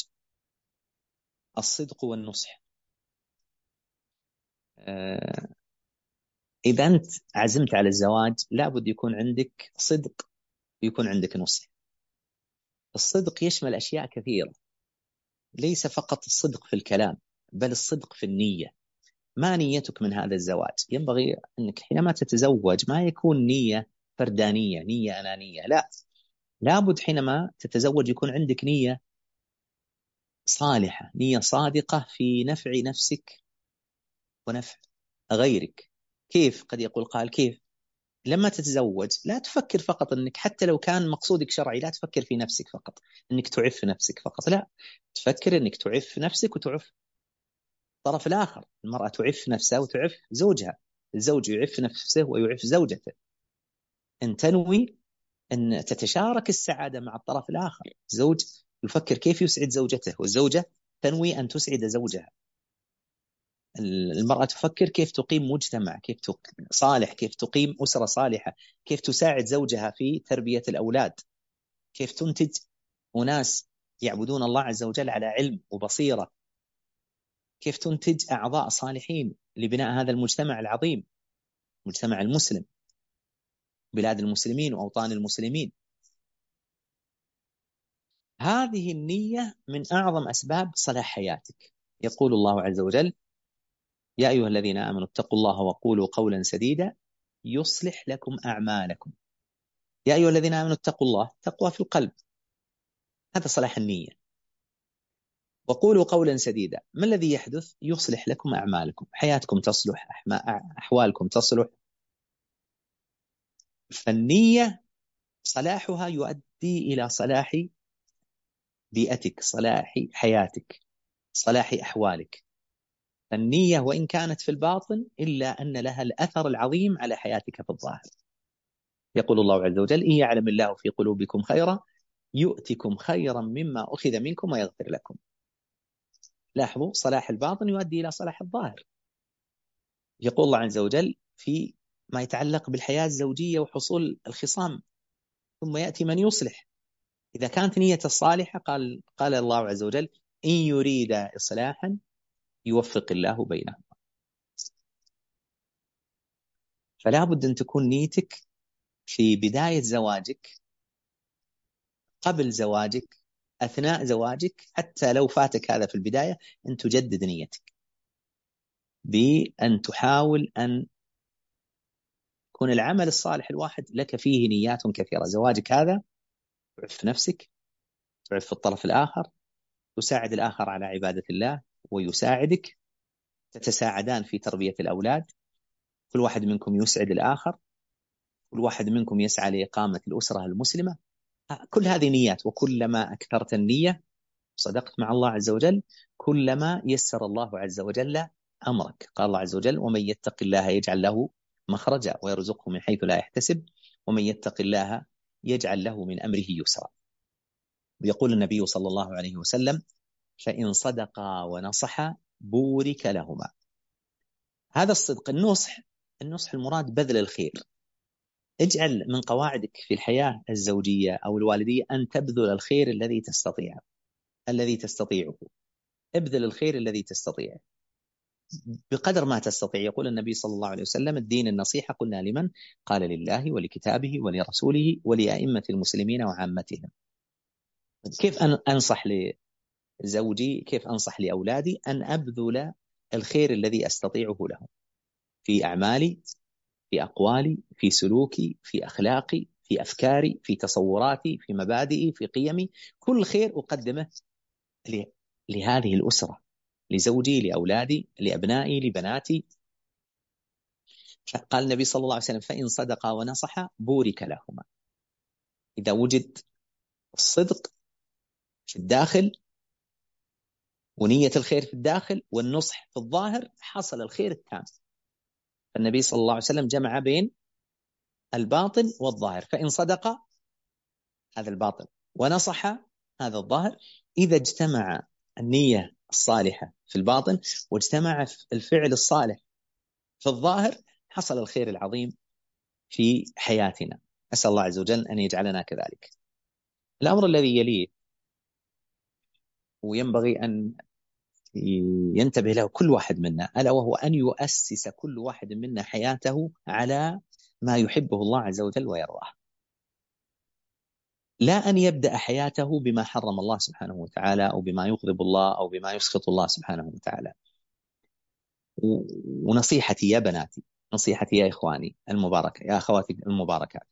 الصدق والنصح. إذا أنت عزمت على الزواج لابد يكون عندك صدق ويكون عندك نصح. الصدق يشمل أشياء كثيرة، ليس فقط الصدق في الكلام بل الصدق في النية. ما نيتك من هذا الزواج؟ ينبغي أنك حينما تتزوج ما يكون نية فردانية، نية أنانية، لا، لابد حينما تتزوج يكون عندك نية صالحة، نية صادقة في نفع نفسك ونفع غيرك. كيف؟ قد يقول قال كيف؟ لما تتزوج لا تفكر فقط أنك، حتى لو كان مقصودك شرعي، لا تفكر في نفسك فقط، أنك تعف نفسك فقط، لا، تفكر أنك تعف نفسك وتعف الطرف الآخر. المرأة تعف نفسها وتعف زوجها، الزوج يعف نفسه ويعف زوجته. أن تنوي أن تتشارك السعادة مع الطرف الآخر. الزوج يفكر كيف يسعد زوجته، والزوجة تنوي أن تسعد زوجها. المرأة تفكر كيف تقيم مجتمع، كيف صالح، كيف تقيم أسرة صالحة، كيف تساعد زوجها في تربية الأولاد، كيف تنتج أناس يعبدون الله عز وجل على علم وبصيرة، كيف تنتج أعضاء صالحين لبناء هذا المجتمع العظيم، المجتمع المسلم، بلاد المسلمين وأوطان المسلمين. هذه النية من أعظم أسباب صلاح حياتك. يقول الله عز وجل: يا أيها الذين آمنوا اتقوا الله وقولوا قولا سديدا يصلح لكم أعمالكم. يا أيها الذين آمنوا اتقوا الله، تقوى في القلب، هذا صلاح النية. وقولوا قولا سديدا، ما الذي يحدث؟ يصلح لكم أعمالكم، حياتكم تصلح، أحوالكم تصلح. فالنية صلاحها يؤدي إلى صلاح بيئتك، صلاح حياتك، صلاح أحوالك. النية وإن كانت في الباطن إلا أن لها الأثر العظيم على حياتك في الظاهر. يقول الله عز وجل: إن يعلم الله في قلوبكم خيرا يؤتكم خيرا مما أخذ منكم ويغفر لكم. لاحظوا، صلاح الباطن يؤدي إلى صلاح الظاهر. يقول الله عز وجل في ما يتعلق بالحياة الزوجية وحصول الخصام: ثم يأتي من يصلح. إذا كانت نية الصالحة، قال الله عز وجل: إن يريد إصلاحا يوفق الله بينهم. فلا بد أن تكون نيتك في بداية زواجك، قبل زواجك، أثناء زواجك، حتى لو فاتك هذا في البداية، أن تجدد نيتك بأن تحاول أن يكون العمل الصالح الواحد لك فيه نيات كثيرة. زواجك هذا تعف نفسك، تعف الطرف الآخر، تساعد الآخر على عبادة الله ويساعدك، تتساعدان في تربية الأولاد، كل واحد منكم يسعد الآخر، كل واحد منكم يسعى لإقامة الأسرة المسلمة. كل هذه نيات، وكلما أكثرت النية صدقت مع الله عز وجل كلما يسر الله عز وجل أمرك. قال الله عز وجل: ومن يتق الله يجعل له مخرجا ويرزقه من حيث لا يحتسب ومن يتق الله يجعل له من أمره يسرا. ويقول النبي صلى الله عليه وسلم: فإن صدقا ونصحا بورك لهما. هذا الصدق، النصح المراد بذل الخير. اجعل من قواعدك في الحياة الزوجية أو الوالدية أن تبذل الخير الذي تستطيعه. ابذل الخير الذي تستطيعه بقدر ما تستطيع. يقول النبي صلى الله عليه وسلم: الدين النصيحة. قلنا: لمن؟ قال: لله ولكتابه ولرسوله ولأئمة المسلمين وعامتهم. كيف أنصح لزوجي؟ كيف أنصح لأولادي؟ أن أبذل الخير الذي أستطيعه لهم في أعمالي، في أقوالي، في سلوكي، في أخلاقي، في أفكاري، في تصوراتي، في مبادئي، في قيمي. كل خير أقدمه لهذه الأسرة، لزوجي، لأولادي، لأبنائي، لبناتي. قال النبي صلى الله عليه وسلم: فإن صدقا ونصحا بورك لهما. إذا وجد الصدق في الداخل ونية الخير في الداخل والنصح في الظاهر، حصل الخير التام. فالنبي صلى الله عليه وسلم جمع بين الباطن والظاهر: فإن صدقا، هذا الباطن، ونصح، هذا الظاهر. إذا اجتمع النية الصالحة في الباطن واجتمع الفعل الصالح في الظاهر، حصل الخير العظيم في حياتنا. أسأل الله عز وجل أن يجعلنا كذلك. الأمر الذي يليه وينبغي أن ينتبه له كل واحد منا، ألا وهو أن يؤسس كل واحد منا حياته على ما يحبه الله عز وجل ويرضاه، لا أن يبدأ حياته بما حرم الله سبحانه وتعالى أو بما يغضب الله أو بما يسخط الله سبحانه وتعالى. ونصيحتي يا بناتي، نصيحتي يا إخواني المباركة، يا أخواتي المباركات،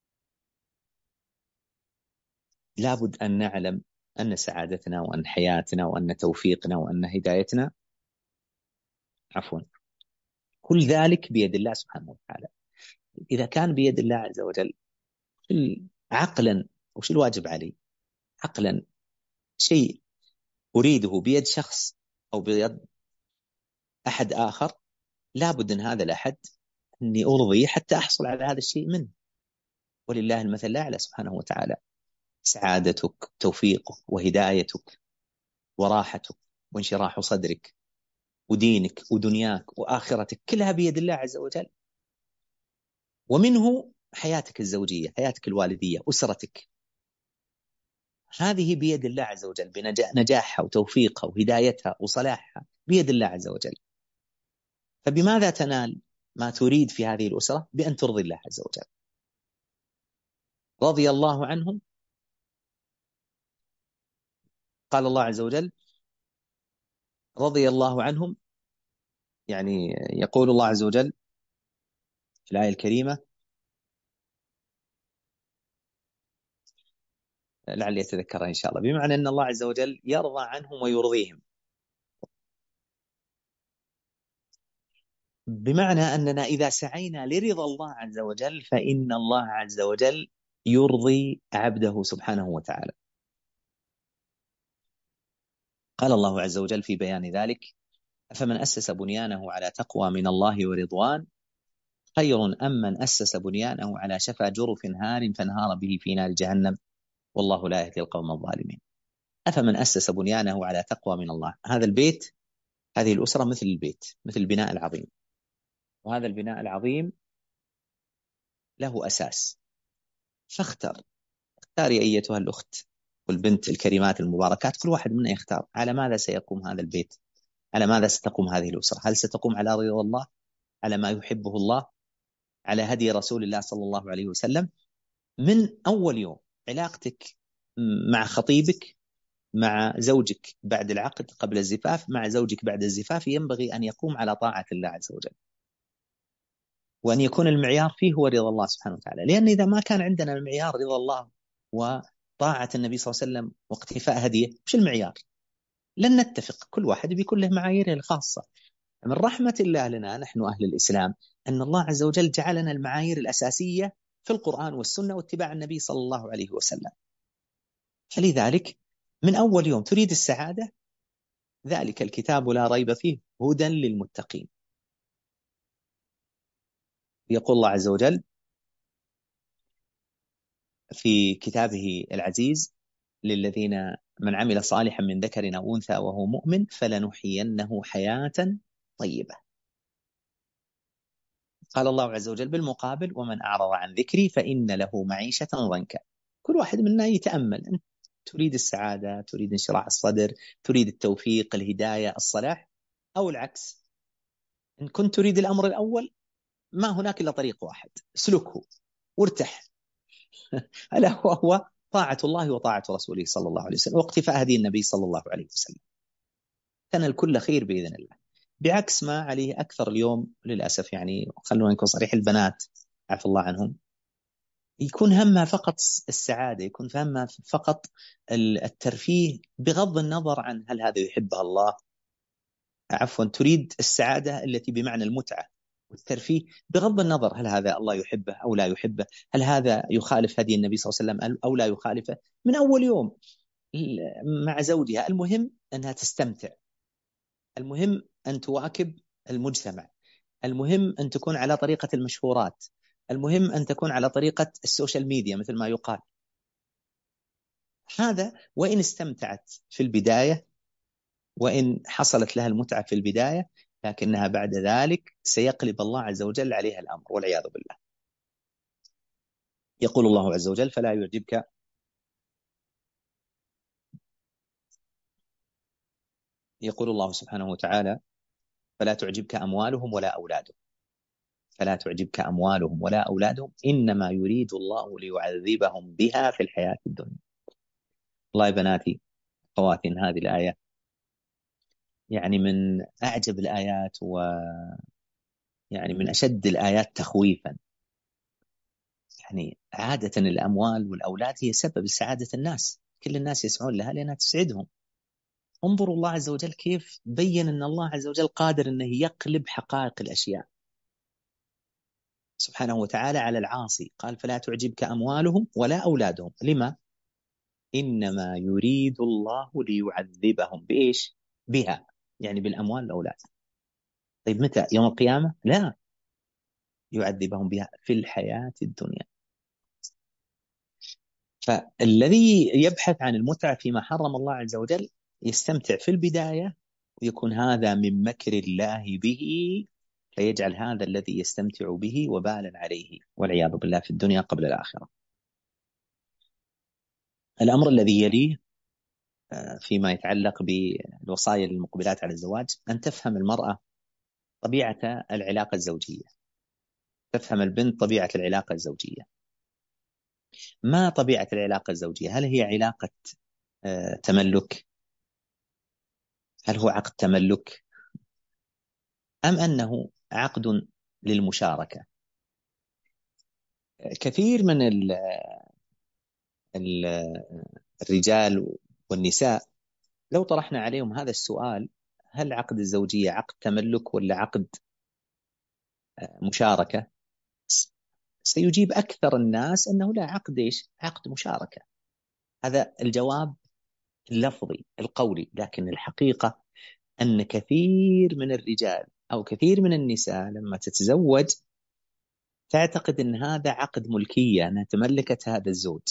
لابد أن نعلم أن سعادتنا وأن حياتنا وأن توفيقنا وأن هدايتنا، عفوا، كل ذلك بيد الله سبحانه وتعالى. إذا كان بيد الله عز وجل، عقلا وش الواجب علي؟ عقلا شيء أريده بيد شخص أو بيد أحد آخر، لابد أن هذا الأحد أني أرضي حتى أحصل على هذا الشيء منه. ولله المثل الأعلى سبحانه وتعالى. سعادتك، توفيقك، وهدايتك، وراحتك، وانشراح صدرك، ودينك ودنياك وآخرتك، كلها بيد الله عز وجل. ومنه حياتك الزوجية، حياتك الوالدية، أسرتك، هذه بيد الله عز وجل، بنجاحها وتوفيقها وهدايتها وصلاحها بيد الله عز وجل. فبماذا تنال ما تريد في هذه الأسرة؟ بأن ترضي الله عز وجل. رضي الله عنهم، قال الله عز وجل رضي الله عنهم، يعني يقول الله عز وجل في الآية الكريمة، لعلي أتذكرها إن شاء الله، بمعنى أن الله عز وجل يرضى عنهم ويرضيهم، بمعنى أننا إذا سعينا لرضا الله عز وجل فإن الله عز وجل يرضي عبده سبحانه وتعالى. قال الله عز وجل في بيان ذلك: أفمن أسس بنيانه على تقوى من الله ورضوان خير أم من أسس بنيانه على شفا جرف هار فانهار به في نار جهنم والله لا يهدي القوم الظالمين. أفمن أسس بنيانه على تقوى من الله، هذا البيت، هذه الأسرة مثل البيت، مثل البناء العظيم، وهذا البناء العظيم له أساس. فاختر يا أيتها الأخت والبنت الكريمات المباركات، كل واحد منا يختار على ماذا سيقوم هذا البيت، على ماذا ستقوم هذه الأسرة. هل ستقوم على رضا الله، على ما يحبه الله، على هدي رسول الله صلى الله عليه وسلم؟ من أول يوم علاقتك مع خطيبك، مع زوجك بعد العقد قبل الزفاف، مع زوجك بعد الزفاف، ينبغي أن يقوم على طاعة الله عز وجل، وأن يكون المعيار فيه هو رضا الله سبحانه وتعالى. لأن إذا ما كان عندنا المعيار رضا الله وطاعة النبي صلى الله عليه وسلم واقتفاء هديه، وش المعيار؟ لن نتفق، كل واحد بيكون له معاييره الخاصة. من رحمة الله لنا نحن أهل الإسلام أن الله عز وجل جعلنا المعايير الأساسية في القرآن والسنة واتباع النبي صلى الله عليه وسلم. فلذلك من أول يوم تريد السعادة، ذلك الكتاب لا ريب فيه هدى للمتقين. يقول الله عز وجل في كتابه العزيز: للذين من عمل صالحا من ذكر أو أنثى وهو مؤمن فلنحيينه حياة طيبة. قال الله عز وجل بالمقابل: ومن أعرض عن ذكري فإن له معيشة ضنكا. كل واحد منا يتأمل، أنت تريد السعادة، تريد انشراح الصدر، تريد التوفيق، الهداية، الصلاح، أو العكس؟ إن كنت تريد الأمر الأول ما هناك إلا طريق واحد، اسلكه وارتاح، ألا هو طاعة الله وطاعة رسوله صلى الله عليه وسلم واقتفاء هدي النبي صلى الله عليه وسلم. تنال كل خير بإذن الله، بعكس ما عليه أكثر اليوم للأسف. يعني خلونا نكون صريح، البنات عفى الله عنهم يكون همها فقط السعادة، يكون همها فقط الترفيه، بغض النظر عن هل هذا يحبها الله، عفوا تريد السعادة التي بمعنى المتعة والترفيه، بغض النظر هل هذا الله يحبه أو لا يحبه، هل هذا يخالف هدي النبي صلى الله عليه وسلم أو لا يخالفه. من أول يوم مع زوجها المهم أنها تستمتع، المهم أن تواكب المجتمع، المهم أن تكون على طريقة المشهورات، المهم أن تكون على طريقة السوشيال ميديا مثل ما يقال. هذا وإن استمتعت في البداية، وإن حصلت لها المتعة في البداية، لكنها بعد ذلك سيقلب الله عز وجل عليها الأمر والعياذ بالله. يقول الله عز وجل: فلا يعجبك يقول الله سبحانه وتعالى: فلا تعجبك أموالهم ولا أولادهم، فلا تعجبك أموالهم ولا أولادهم إنما يريد الله ليعذبهم بها في الحياة الدنيا. والله يا بناتي أخواتي، إن هذه الآية يعني من أعجب الآيات، ويعني من أشد الآيات تخويفا. يعني عادة الأموال والأولاد هي سبب سعادة الناس، كل الناس يسعون لها لأنها تسعدهم. انظروا الله عز وجل كيف بين أن الله عز وجل قادر أنه يقلب حقائق الأشياء سبحانه وتعالى على العاصي. قال: فلا تعجبك أموالهم ولا أولادهم. لما؟ إنما يريد الله ليعذبهم بإيش؟ بها، يعني بالأموال والأولاد. طيب متى؟ يوم القيامة؟ لا، يعذبهم بها في الحياة الدنيا. فالذي يبحث عن المتعة فيما حرم الله عز وجل يستمتع في البداية، ويكون هذا من مكر الله به، فيجعل هذا الذي يستمتع به وبالا عليه والعياذ بالله في الدنيا قبل الآخرة. الأمر الذي يليه فيما يتعلق بالوصايا للمقبلات على الزواج، أن تفهم المرأة طبيعة العلاقة الزوجية، تفهم البنت طبيعة العلاقة الزوجية. ما طبيعة العلاقة الزوجية؟ هل هي علاقة تملك؟ هل هو عقد تملك أم أنه عقد للمشاركة؟ كثير من الرجال والنساء لو طرحنا عليهم هذا السؤال: هل عقد الزوجية عقد تملك ولا عقد مشاركة؟ سيجيب أكثر الناس أنه لا، عقد إيش؟ عقد مشاركة. هذا الجواب اللفظي القولي، لكن الحقيقة أن كثير من الرجال أو كثير من النساء لما تتزوج تعتقد أن هذا عقد ملكية، أنها تملكت هذا الزوج.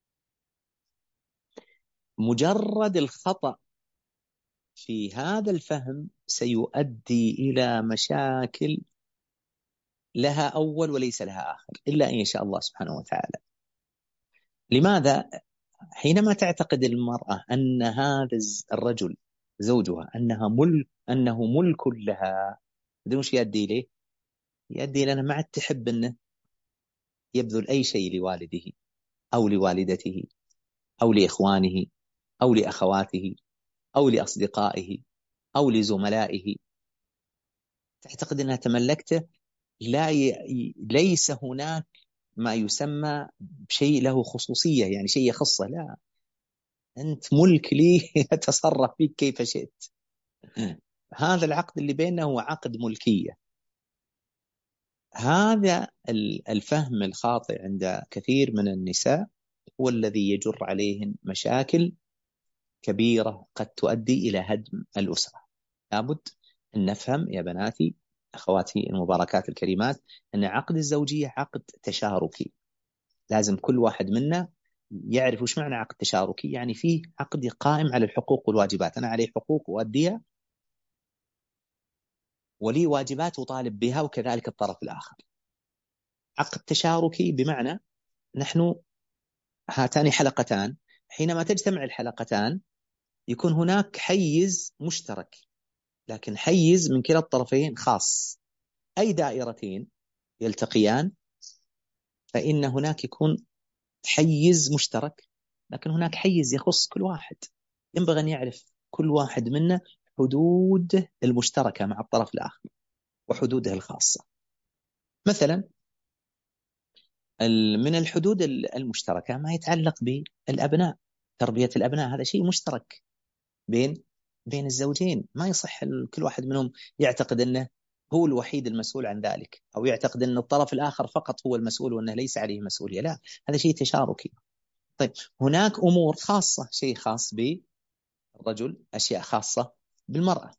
مجرد الخطأ في هذا الفهم سيؤدي إلى مشاكل لها أول وليس لها آخر، إلا أن يشاء الله سبحانه وتعالى. لماذا؟ حينما تعتقد المرأة أن هذا الرجل زوجها أنه ملك لها، وش يؤدي إليه؟ يؤدي إلى أنها ما عاد تحب أنه يبذل أي شيء لوالده أو لوالدته أو لإخوانه أو لأخواته أو لأصدقائه أو لزملائه. تعتقد أنها تملكته. ليس هناك ما يسمى بشيء له خصوصية، يعني شيء يخصه. لا، أنت ملك لي أتصرف فيك كيف شئت. هذا العقد اللي بيننا هو عقد ملكية. هذا الفهم الخاطئ عند كثير من النساء هو الذي يجر عليهن مشاكل كبيرة قد تؤدي إلى هدم الأسرة. لابد أن نفهم يا بناتي أخواتي المباركات الكريمات أن عقد الزوجية عقد تشاركي. لازم كل واحد منا يعرف وش معنى عقد تشاركي. يعني فيه عقد قائم على الحقوق والواجبات، أنا علي حقوق وأديها، ولي واجبات وطالب بها، وكذلك الطرف الآخر. عقد تشاركي بمعنى نحن هاتان حلقتان، حينما تجتمع الحلقتان يكون هناك حيز مشترك، لكن حيز من كلا الطرفين خاص. أي دائرتين يلتقيان فإن هناك يكون حيز مشترك، لكن هناك حيز يخص كل واحد. ينبغي أن يعرف كل واحد منا حدوده المشتركة مع الطرف الآخر وحدوده الخاصة. مثلا من الحدود المشتركة ما يتعلق بالأبناء، تربية الأبناء، هذا شيء مشترك بين الزوجين. ما يصح كل واحد منهم يعتقد أنه هو الوحيد المسؤول عن ذلك، أو يعتقد أن الطرف الآخر فقط هو المسؤول وأنه ليس عليه مسؤولية. لا، هذا شيء تشاركي. طيب هناك أمور خاصة، شيء خاص بالرجل، أشياء خاصة بالمرأة.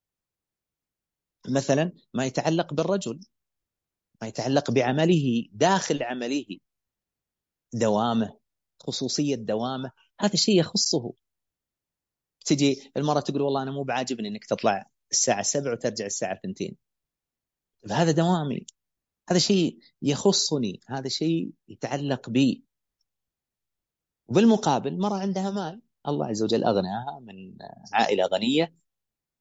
مثلا ما يتعلق بالرجل، ما يتعلق بعمله، داخل عمله، دوامه، خصوصية دوامه، هذا شيء يخصه. تجي المرأة تقول والله أنا مو بعاجبني أنك تطلع الساعة 7 وترجع الساعة 2، هذا دوامي، هذا شيء يخصني، هذا شيء يتعلق بي. وبالمقابل مرة عندها مال، الله عز وجل أغناها من عائلة غنية،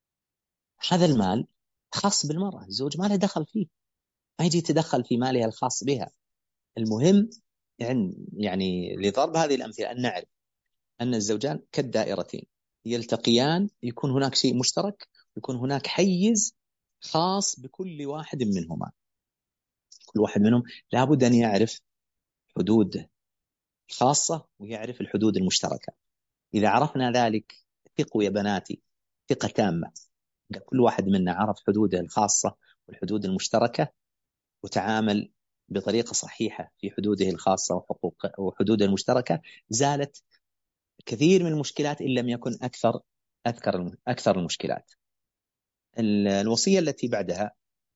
هذا المال خاص بالمرأة، الزوج ما له دخل فيه، ما يجي يتدخل في مالها الخاص بها. المهم يعني لضرب هذه الأمثلة أن نعرف أن الزوجان كالدائرتين يلتقيان، يكون هناك شيء مشترك، يكون هناك حيز خاص بكل واحد منهما. كل واحد منهم لابد أن يعرف حدود خاصة ويعرف الحدود المشتركة. إذا عرفنا ذلك، ثقوا يا بناتي ثقة تامة، إذا كل واحد منا عرف حدوده الخاصة والحدود المشتركة وتعامل بطريقة صحيحة في حدوده الخاصة وحدوده المشتركة، زالت كثير من المشكلات إن لم يكن أكثر المشكلات. الوصية التي بعدها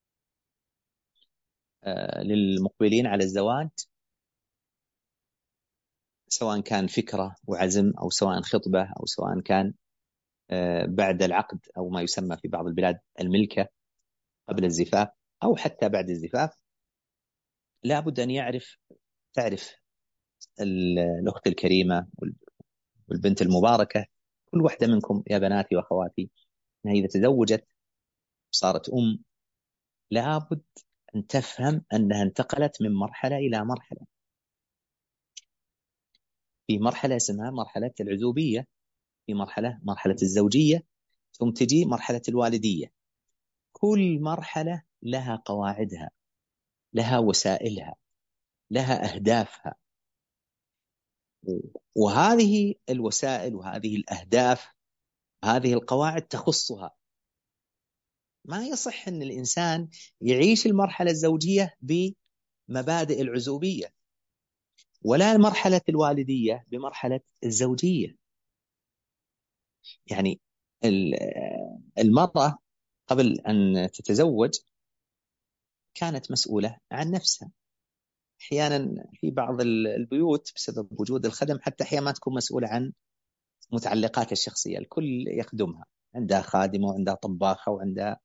للمقبلين على الزواج، سواء كان فكرة وعزم أو سواء خطبة أو سواء كان بعد العقد أو ما يسمى في بعض البلاد الملكة قبل الزفاف أو حتى بعد الزفاف، لا بد أن تعرف الأخت الكريمة والبنت المباركة، كل واحدة منكم يا بناتي وأخواتي، أنها إذا تزوجت صارت لابد أن تفهم أنها انتقلت من مرحلة إلى مرحلة. في مرحلة اسمها مرحلة العزوبية، في مرحلة الزوجية، ثم تجي مرحلة الوالدية. كل مرحلة لها قواعدها، لها وسائلها، لها أهدافها، وهذه الوسائل وهذه الأهداف هذه القواعد تخصها. ما يصح أن الإنسان يعيش المرحلة الزوجية بمبادئ العزوبية، ولا مرحلة الوالدية بمرحلة الزوجية. يعني المرأة قبل أن تتزوج كانت مسؤولة عن نفسها. أحيانا في بعض البيوت بسبب وجود الخدم حتى أحيانا ما تكون مسؤولة عن متعلقات الشخصية، الكل يخدمها، عندها خادمة وعندها طباخة وعندها.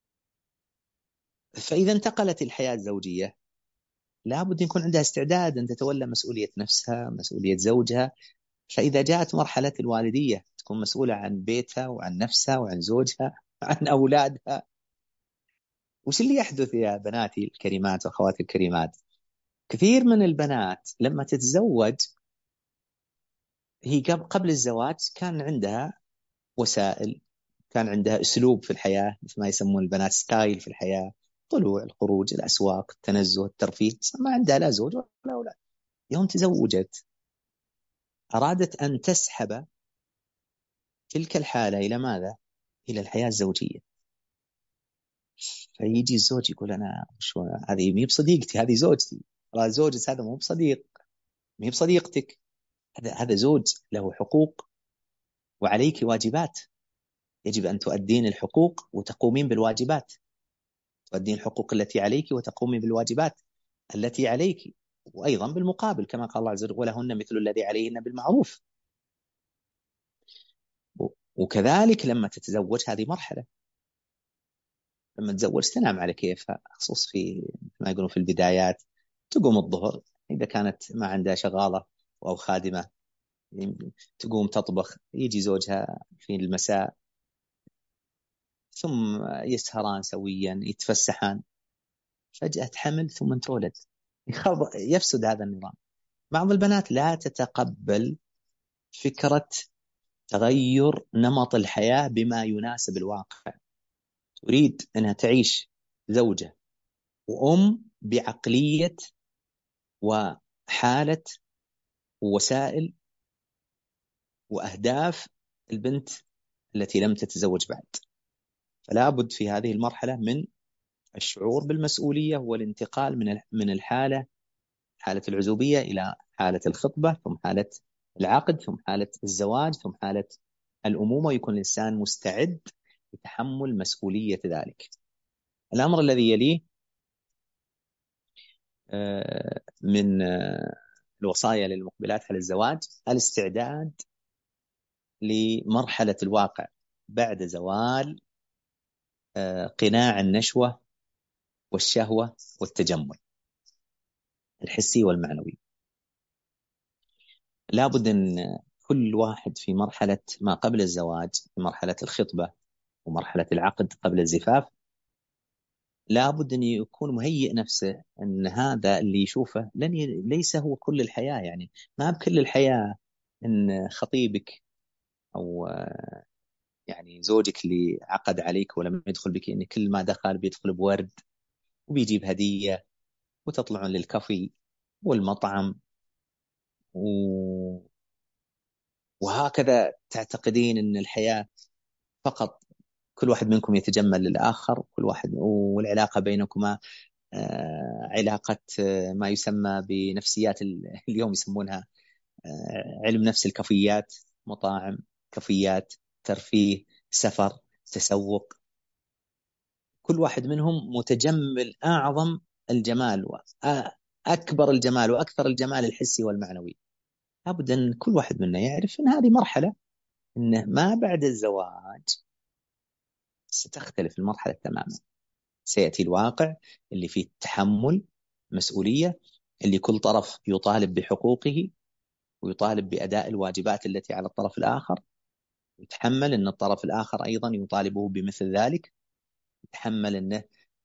فإذا انتقلت الحياة الزوجية لابد يكون عندها استعداد أن تتولى مسؤولية نفسها، مسؤولية زوجها. فإذا جاءت مرحلة الوالدية تكون مسؤولة عن بيتها وعن نفسها وعن زوجها وعن أولادها. وش اللي يحدث يا بناتي الكريمات وأخواتي الكريمات؟ كثير من البنات لما تتزوج، هي قبل الزواج كان عندها وسائل، كان عندها أسلوب في الحياة، مثل ما يسمون البنات ستايل في الحياة، طلوع، الخروج، الأسواق، التنزه، الترفيه، ما عندها لا زوج ولا أولاد. يوم تزوجت أرادت أن تسحب تلك الحالة إلى ماذا؟ إلى الحياة الزوجية. فيجي الزوج يقول أنا هذه مي بصديقتي، هذه زوجتي. زوجك هذا مو بصديق، مي بصديقتك، هذا زوج له حقوق وعليك واجبات، يجب أن تؤدين الحقوق وتقومين بالواجبات، تؤدين الحقوق التي عليك وتقومين بالواجبات التي عليك، وأيضا بالمقابل كما قال الله عز وجل ولهن مثل الذي عليهن بالمعروف. وكذلك لما تتزوج هذه مرحلة، لما تزوج تنام على كيفها، خصوص في ما يقولون في البدايات، تقوم الظهر إذا كانت ما عندها شغالة أو خادمة تقوم تطبخ، يجي زوجها في المساء، ثم يسهران سويا، يتفسحان، فجأة حمل ثم تولد، يفسد هذا النظام. بعض البنات لا تتقبل فكرة تغير نمط الحياة بما يناسب الواقع، تريد أنها تعيش زوجة وأم بعقلية وحالة ووسائل وأهداف البنت التي لم تتزوج بعد. فلا بد في هذه المرحلة من الشعور بالمسؤولية والانتقال من حالة العزوبية إلى حالة الخطبة، ثم حالة العقد، ثم حالة الزواج، ثم حالة الأمومة، ويكون الإنسان مستعد لتحمل مسؤولية ذلك. الأمر الذي يليه من الوصايا للمقبلات على الزواج الاستعداد لمرحلة الواقع بعد زوال قناع النشوة والشهوة والتجمل الحسي والمعنوي. لابد أن كل واحد في مرحلة ما قبل الزواج، في مرحلة الخطبة ومرحلة العقد قبل الزفاف، لابد أن يكون مهيئ نفسه أن هذا اللي يشوفه ليس هو كل الحياة. يعني ما بكل الحياة أن خطيبك أو يعني زوجك اللي عقد عليك ولما يدخل بك إن كل ما دخل بيدخل بورد وبيجيب هدية وتطلعون للكافي والمطعم وهكذا تعتقدين أن الحياة فقط كل واحد منكم يتجمل للآخر، كل واحد والعلاقة بينكما علاقة ما يسمى بنفسيات اليوم يسمونها علم نفس الكافيات، مطاعم، كافيات، ترفيه، سفر، تسوق. كل واحد منهم متجمل أعظم الجمال وأكبر الجمال وأكثر الجمال الحسي والمعنوي. لابد أن كل واحد منا يعرف أن هذه مرحلة، أنه ما بعد الزواج ستختلف المرحلة تماما. سيأتي الواقع اللي فيه تحمل مسؤولية، اللي كل طرف يطالب بحقوقه ويطالب بأداء الواجبات التي على الطرف الآخر، يتحمل أن الطرف الآخر أيضا يطالبه بمثل ذلك، يتحمل أنه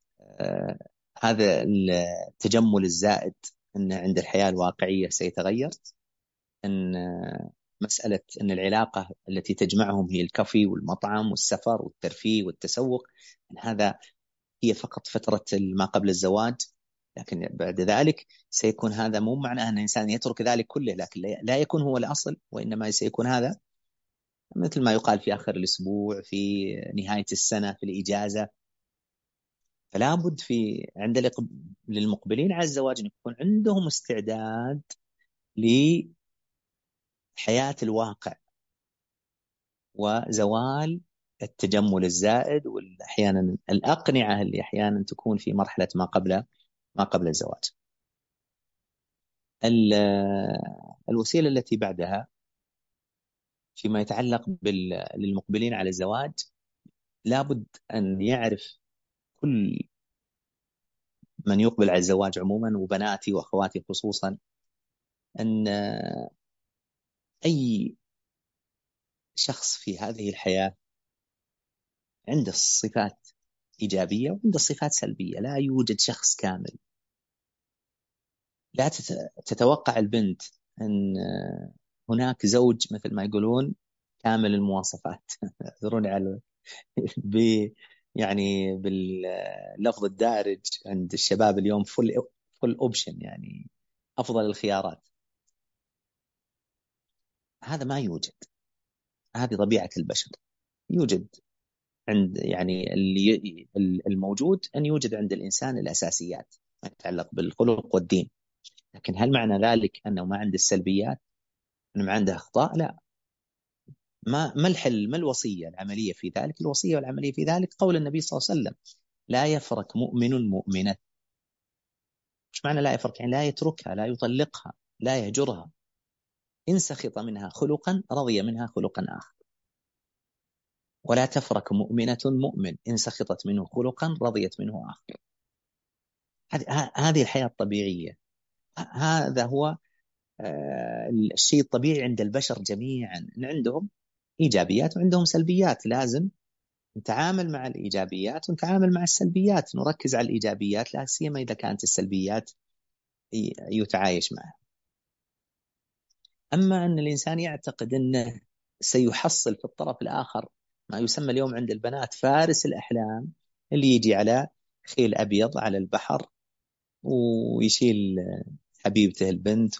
هذا التجمل الزائد أن عند الحياة الواقعية سيتغير، أن مسألة أن العلاقة التي تجمعهم هي الكافي والمطعم والسفر والترفيه والتسوق، أن هذا هي فقط فترة ما قبل الزواج. لكن بعد ذلك سيكون هذا مو معناه أن الإنسان يترك ذلك كله، لكن لا يكون هو الأصل، وإنما سيكون هذا مثل ما يقال في آخر الأسبوع، في نهاية السنة، في الإجازة. فلا بد عند للمقبلين على الزواج أن يكون عندهم استعداد لحياة الواقع وزوال التجمل الزائد والأحيانا الأقنعة اللي أحيانا تكون في مرحلة ما قبل الزواج. الوسيلة التي بعدها فيما يتعلق للمقبلين على الزواج، لابد أن يعرف كل من يقبل على الزواج عموما، وبناتي وأخواتي خصوصا، أن أي شخص في هذه الحياة عنده صفات إيجابية وعنده صفات سلبية. لا يوجد شخص كامل. لا تتوقع البنت أن هناك زوج مثل ما يقولون كامل المواصفات اعذروني على يعني باللفظ الدارج عند الشباب اليوم فل اوبشن، يعني افضل الخيارات. هذا ما يوجد. هذه طبيعة البشر. يوجد عند يعني الموجود أن يوجد عند الإنسان الأساسيات ما يتعلق بالخلق والدين. لكن هل معنى ذلك أنه ما عنده السلبيات، أنه ما عنده أخطاء؟ لا. ما الحل؟ ما الوصية العملية في ذلك؟ الوصية والعملية في ذلك قول النبي صلى الله عليه وسلم: لا يفرق مؤمن مؤمنة. مش معنى لا يفرق؟ يعني لا يتركها، لا يطلقها، لا يهجرها. إن سخط منها خلقا رضي منها خلقا آخر. ولا تفرق مؤمنة مؤمن إن سخطت منه خلقا رضيت منه آخر. هذه الحياة الطبيعية. هذا هو الشيء الطبيعي عند البشر جميعا، إن عندهم إيجابيات وعندهم سلبيات. لازم نتعامل مع الإيجابيات ونتعامل مع السلبيات، نركز على الإيجابيات لا سيما إذا كانت السلبيات يتعايش معها. أما أن الإنسان يعتقد أنه سيحصل في الطرف الآخر ما يسمى اليوم عند البنات فارس الأحلام، اللي يجي على خيل أبيض على البحر ويشيل حبيبته البنت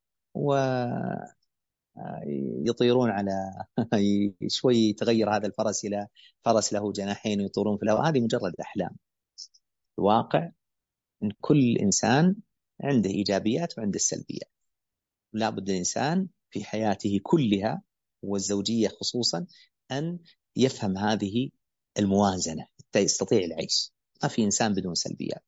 ويطيرون على شوي يتغير هذا الفرس إلى فرس له جناحين ويطيرون في الهواء. هذه مجرد أحلام. الواقع أن كل إنسان عنده إيجابيات وعنده السلبيات. لا بد الإنسان في حياته كلها والزوجية خصوصا أن يفهم هذه الموازنة حتى يستطيع العيش. ما في إنسان بدون سلبيات.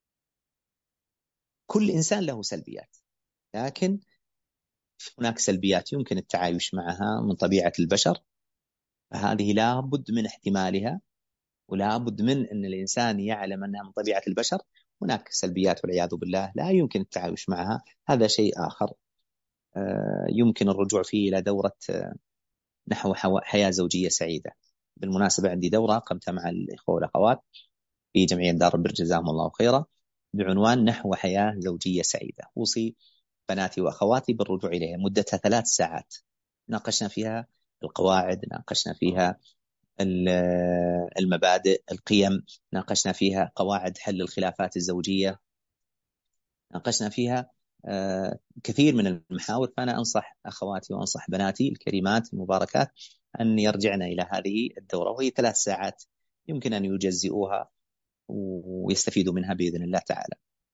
كل إنسان له سلبيات، لكن هناك سلبيات يمكن التعايش معها من طبيعة البشر، فهذه لا بد من احتمالها، ولا بد من أن الإنسان يعلم أنها من طبيعة البشر. هناك سلبيات والعياذ بالله لا يمكن التعايش معها، هذا شيء آخر يمكن الرجوع فيه إلى دورة نحو حياة زوجية سعيدة. بالمناسبة عندي دورة قمتها مع الإخوة والأخوات في جمعية دار البر جزاهم الله خيرا بعنوان نحو حياة زوجية سعيدة. أوصي بناتي وأخواتي بالرجوع إليها، مدتها 3 ساعات ناقشنا فيها القواعد، ناقشنا فيها المبادئ، القيم، ناقشنا فيها قواعد حل الخلافات الزوجية، ناقشنا فيها كثير من المحاور. فأنا أنصح أخواتي وأنصح بناتي الكريمات المباركات أن يرجعن إلى هذه الدورة، وهي 3 ساعات يمكن أن يجزئوها ويستفيدوا منها بإذن الله تعالى.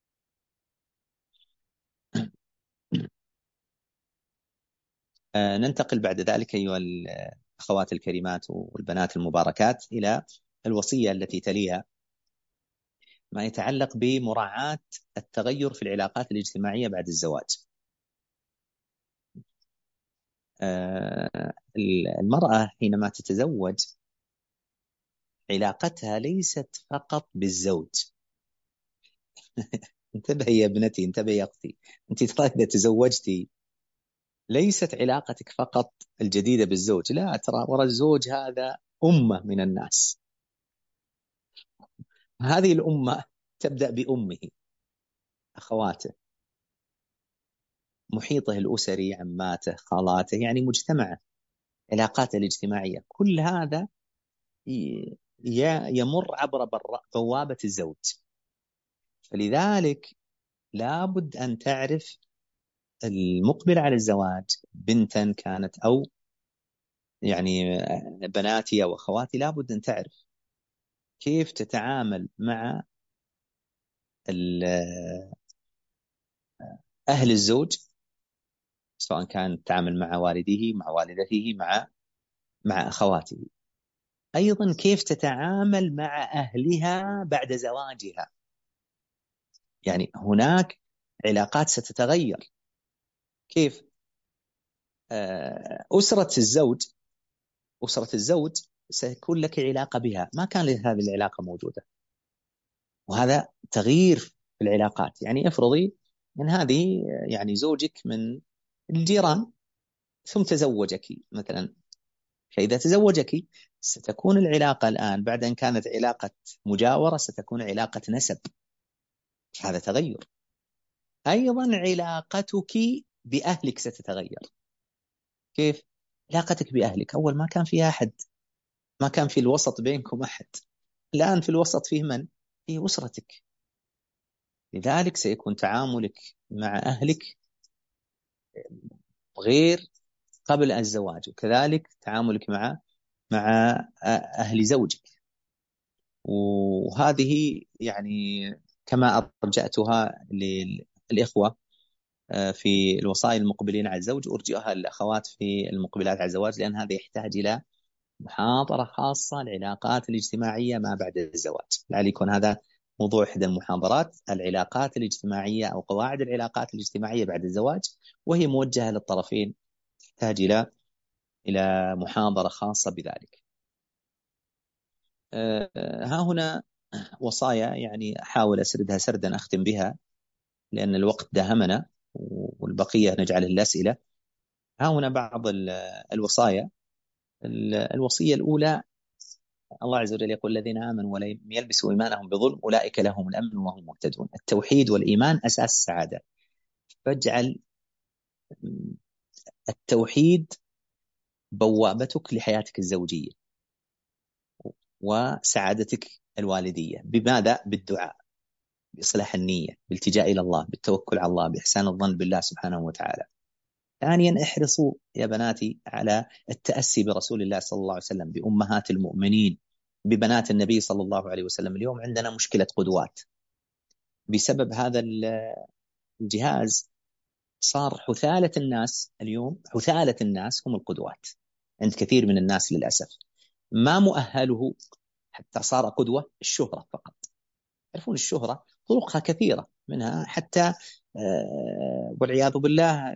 ننتقل بعد ذلك أيها الأخوات الكريمات والبنات المباركات إلى الوصية التي تليها، ما يتعلق بمراعاة التغير في العلاقات الاجتماعية بعد الزواج. المرأة حينما تتزوج علاقتها ليست فقط بالزوج. انتبهي يا ابنتي، انتبهي يا أختي، أنت ترى إذا تزوجتي ليست علاقتك فقط الجديدة بالزوج، لا، ترى وراء الزوج هذا أمة من الناس. هذه الأمة تبدأ بأمه، أخواته، محيطه الأسري، عماته، خالاته، يعني مجتمعه، علاقاته الاجتماعية، كل هذا يمر عبر بوابة الزوج. فلذلك لابد أن تعرف المقبل على الزواج، بنتا كانت أو يعني بناتي أو أخواتي، لابد أن تعرف كيف تتعامل مع أهل الزوج، سواء كان تعامل مع والديه، مع والدته، مع أخواته. أيضا كيف تتعامل مع أهلها بعد زواجها، يعني هناك علاقات ستتغير. كيف أسرة الزوج سيكون لك علاقة بها ما كان هذه العلاقة موجودة، وهذا تغيير في العلاقات. يعني افرضي أن هذه يعني زوجك من الجيران ثم تزوجك مثلا، فإذا تزوجك ستكون العلاقة الآن بعد أن كانت علاقة مجاورة ستكون علاقة نسب، هذا تغير. أيضا علاقتك بأهلك ستتغير. كيف؟ علاقتك بأهلك أول ما كان فيها أحد، ما كان في الوسط بينكم أحد، الآن في الوسط فيه من؟ فيه أسرتك. لذلك سيكون تعاملك مع أهلك غير قبل الزواج، وكذلك تعاملك مع أهل زوجك. وهذه يعني كما أرجأتها للإخوة في الوصايا المقبلين على الزوج، أرجئها للأخوات في المقبلات على الزواج، لأن هذا يحتاج إلى محاضرة خاصة العلاقات الاجتماعية ما بعد الزواج. لعل يكون هذا موضوع إحدى المحاضرات، العلاقات الاجتماعية أو قواعد العلاقات الاجتماعية بعد الزواج، وهي موجهة للطرفين، تحتاج إلى محاضرة خاصة بذلك. ها هنا وصايا يعني أحاول أسردها سردا أختم بها لأن الوقت داهمنا، والبقية نجعله الأسئلة. ها هنا بعض الوصايا. الوصية الأولى، الله عز وجل يقول: الذين آمنوا ولم يلبسوا إيمانهم بظلم أولئك لهم الأمن وهم مهتدون. التوحيد والإيمان أساس السعادة، فاجعل التوحيد بوابتك لحياتك الزوجية وسعادتك الوالدية. بماذا؟ بالدعاء، بإصلاح النية، بالالتجاء إلى الله، بالتوكل على الله، بإحسان الظن بالله سبحانه وتعالى. ثانيا، احرصوا يا بناتي على التأسي برسول الله صلى الله عليه وسلم، بأمهات المؤمنين، ببنات النبي صلى الله عليه وسلم. اليوم عندنا مشكلة قدوات بسبب هذا الجهاز، صار حثالة الناس اليوم، حثالة الناس هم القدوات عند كثير من الناس للأسف. ما مؤهله حتى صار قدوة الشهرة فقط. تعرفون الشهرة طرقها كثيرة، منها حتى والعياذ بالله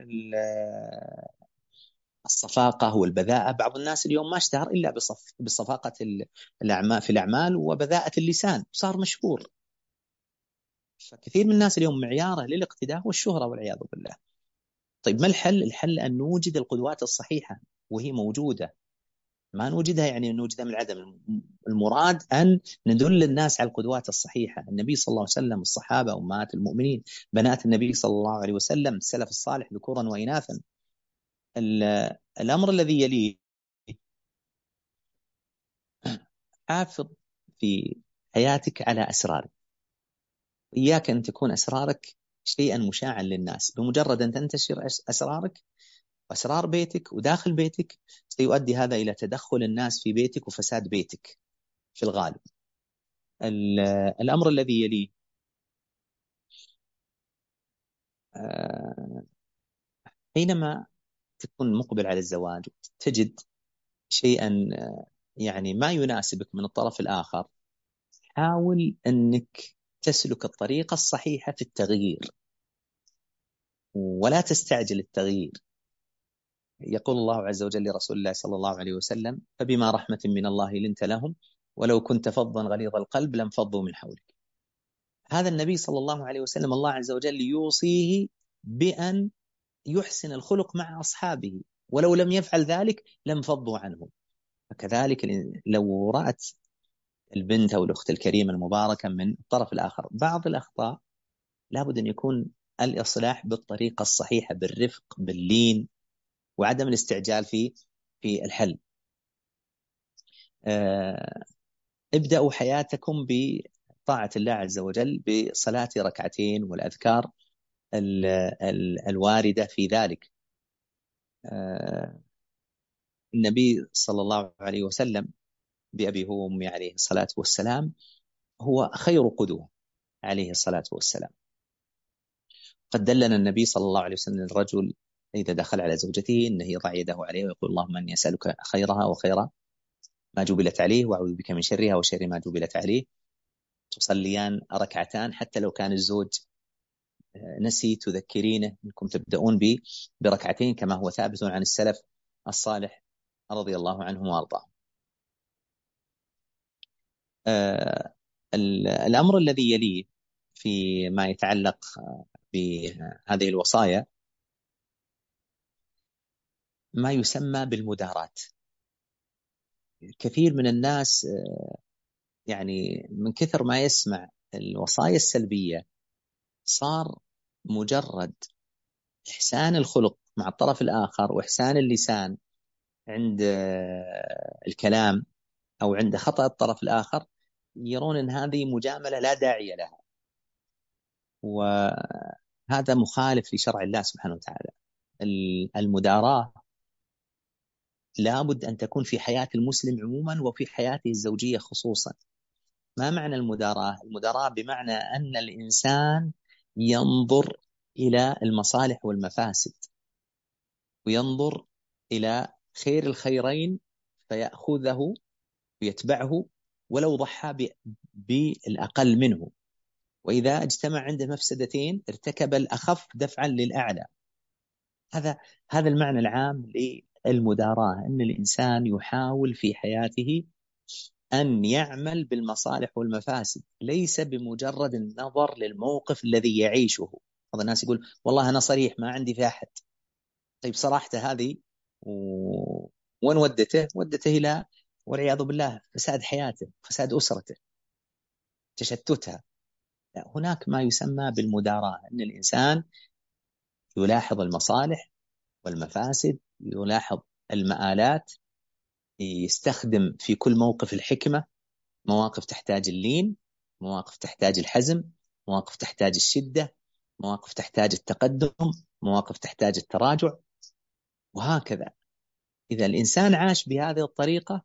الصفاقة والبذاءة. بعض الناس اليوم ما اشتهر إلا بصفاقة الأعمال في الأعمال وبذاءة اللسان، صار مشهور. فكثير من الناس اليوم معياره للاقتداء هو الشهرة والعياذ بالله. طيب ما الحل؟ الحل أن نوجد القدوات الصحيحة، وهي موجودة. ما نوجدها يعني نوجدها من العدم. المراد أن ندل الناس على القدوات الصحيحة، النبي صلى الله عليه وسلم، الصحابة، أمهات المؤمنين، بنات النبي صلى الله عليه وسلم، السلف الصالح ذكورا وإناثا. الأمر الذي يليه: حافظ في حياتك على أسرارك. إياك أن تكون أسرارك شيئا مشاعا للناس. بمجرد أن تنتشر أسرارك وأسرار بيتك وداخل بيتك، سيؤدي هذا إلى تدخل الناس في بيتك وفساد بيتك في الغالب. الأمر الذي يليه: حينما تكون مقبل على الزواج تجد شيئا يعني ما يناسبك من الطرف الآخر، حاول أنك تسلك الطريقة الصحيحة في التغيير، ولا تستعجل التغيير. يقول الله عز وجل لرسول الله صلى الله عليه وسلم: فبما رحمة من الله لنت لهم ولو كنت فظا غليظ القلب لانفضوا من حولك. هذا النبي صلى الله عليه وسلم الله عز وجل يوصيه بأن يحسن الخلق مع أصحابه، ولو لم يفعل ذلك لانفضوا عنه. فكذلك لو رأت البنت أو الأخت الكريمة المباركة من الطرف الآخر بعض الأخطاء، لابد أن يكون الإصلاح بالطريقة الصحيحة، بالرفق، باللين، وعدم الاستعجال في الحل. ابدأوا حياتكم بطاعة الله عز وجل بصلاة ركعتين والأذكار الواردة في ذلك. النبي صلى الله عليه وسلم بأبي هو وأمي عليه الصلاة والسلام هو خير قدوة عليه الصلاة والسلام. قد دلنا النبي صلى الله عليه وسلم الرجل إذا دخل على زوجته أنه يضع يده عليه ويقول: اللهم أني أسألك خيرها وخير ما جبلت عليه، وأعوذ بك من شرها وشر ما جبلت عليه. تصليان ركعتان حتى لو كان الزوج نسي، تذكرينه أنكم تبدأون بركعتين كما هو ثابت عن السلف الصالح رضي الله عنهم وأرضاهم. الأمر الذي يليه في ما يتعلق بهذه الوصايا ما يسمى بالمداراة. كثير من الناس يعني من كثر ما يسمع الوصايا السلبية صار مجرد إحسان الخلق مع الطرف الآخر وإحسان اللسان عند الكلام أو عند خطأ الطرف الآخر، يرون أن هذه مجاملة لا داعي لها، وهذا مخالف لشرع الله سبحانه وتعالى. المداراة لابد أن تكون في حياة المسلم عموما وفي حياته الزوجية خصوصا. ما معنى المداراة؟ المداراة بمعنى أن الإنسان ينظر إلى المصالح والمفاسد، وينظر إلى خير الخيرين فيأخذه ويتبعه ولو ضحى بالأقل منه، وإذا اجتمع عنده مفسدتين ارتكب الأخف دفعا للأعلى. هذا المعنى العام للمداراة، أن الإنسان يحاول في حياته أن يعمل بالمصالح والمفاسد، ليس بمجرد النظر للموقف الذي يعيشه. بعض الناس يقول: والله أنا صريح ما عندي في أحد. طيب صراحته هذه وين ودته إلى والعياذ بالله فساد حياته، فساد أسرته، تشتتها. هناك ما يسمى بالمداراة، أن الإنسان يلاحظ المصالح والمفاسد، يلاحظ المآلات، يستخدم في كل موقف الحكمة. مواقف تحتاج اللين، مواقف تحتاج الحزم، مواقف تحتاج الشدة، مواقف تحتاج التقدم، مواقف تحتاج التراجع، وهكذا. إذا الإنسان عاش بهذه الطريقة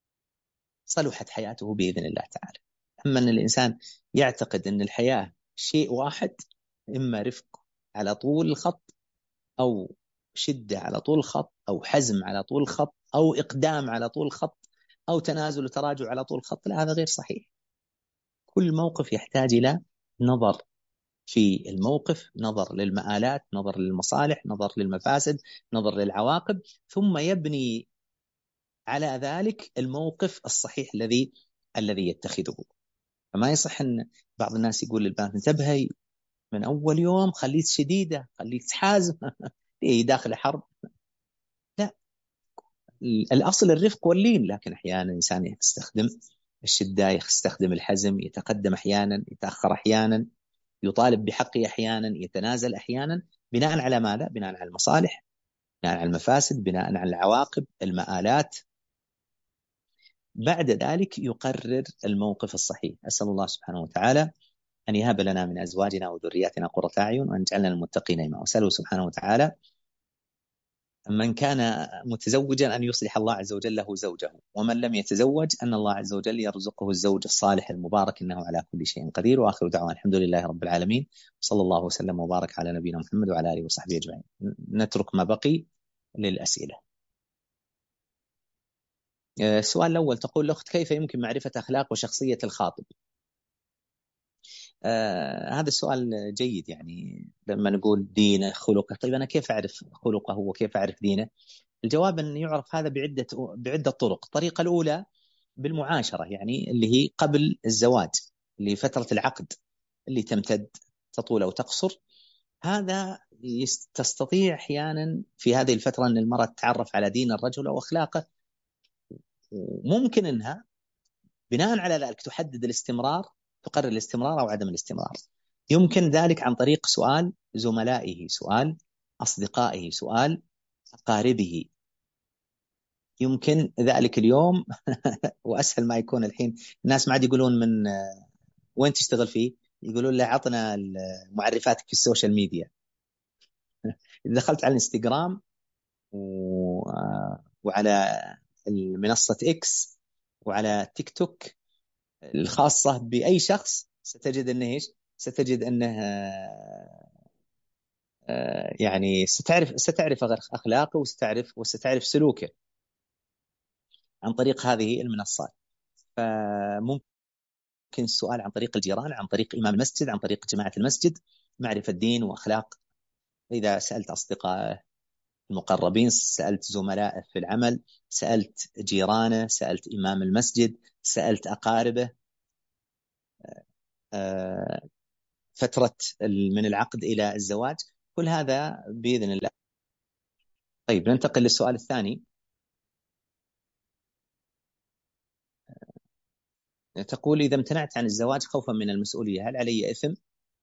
صلحت حياته بإذن الله تعالى. أما أن الإنسان يعتقد أن الحياة شيء واحد، إما رفق على طول الخط، أو شدة على طول الخط، أو حزم على طول الخط، أو إقدام على طول الخط، أو تنازل وتراجع على طول الخط، لا، هذا غير صحيح. كل موقف يحتاج إلى نظر في الموقف، نظر للمآلات، نظر للمصالح، نظر للمفاسد، نظر للعواقب، ثم يبني على ذلك الموقف الصحيح الذي يتخذه. فما يصح أن بعض الناس يقول للبنات: انتبهي من أول يوم خليك شديدة، خليك حازم. إيه داخل حرب؟ لا، الأصل الرفق واللين، لكن أحيانا الإنسان يستخدم الشدة، يستخدم الحزم، يتقدم أحيانا، يتأخر أحيانا، يطالب بحقه أحيانا، يتنازل أحيانا، بناء على ماذا؟ بناء على المصالح، بناء على المفاسد، بناء على العواقب، المآلات. بعد ذلك يقرر الموقف الصحيح. أسأل الله سبحانه وتعالى أن يهب لنا من أزواجنا وذرياتنا قرة أعين، وأن يجعلنا المتقين إماما. وأسأله سبحانه وتعالى من كان متزوجا أن يصلح الله عز وجل له زوجه، ومن لم يتزوج أن الله عز وجل يرزقه الزوج الصالح المبارك، إنه على كل شيء قدير. وآخر دعوان الحمد لله رب العالمين، صلى الله وسلم وبارك على نبينا محمد وعلى آله وصحبه أجمعين. نترك ما بقي للأسئلة. السؤال الأول، تقول الأخت: كيف يمكن معرفة أخلاق وشخصية الخاطب؟ هذا السؤال جيد. يعني لما نقول دينه خلقه، طيب أنا كيف أعرف خلقه وكيف أعرف دينه؟ الجواب أن يعرف هذا بعدة طرق. الطريقة الأولى بالمعاشرة، يعني اللي هي قبل الزواج، اللي فترة العقد اللي تمتد، تطول أو تقصر. هذا تستطيع أحيانا في هذه الفترة أن المرأة تتعرف على دين الرجل أو أخلاقه، وممكن أنها بناء على ذلك تحدد الاستمرار، تقرر الاستمرار أو عدم الاستمرار. يمكن ذلك عن طريق سؤال زملائه، سؤال أصدقائه، سؤال أقاربه. يمكن ذلك اليوم وأسهل ما يكون الحين. الناس ما عاد يقولون من وين تشتغل فيه، يقولون له عطنا معرفاتك في السوشيال ميديا. إذا دخلت على الانستغرام وعلى منصة إكس وعلى تيك توك الخاصة بأي شخص، ستجد أنه إيش؟ ستجد أنه يعني ستعرف أخلاقه، وستعرف سلوكه عن طريق هذه المنصات. فممكن السؤال عن طريق الجيران، عن طريق إمام المسجد، عن طريق جماعة المسجد، معرفة دين وأخلاق. إذا سألت أصدقائه المقربين، سألت زملائه في العمل، سألت جيرانه، سألت إمام المسجد، سألت أقاربه، فترة من العقد إلى الزواج، كل هذا بإذن الله. طيب ننتقل للسؤال الثاني. تقول: إذا امتنعت عن الزواج خوفا من المسؤولية، هل علي إثم؟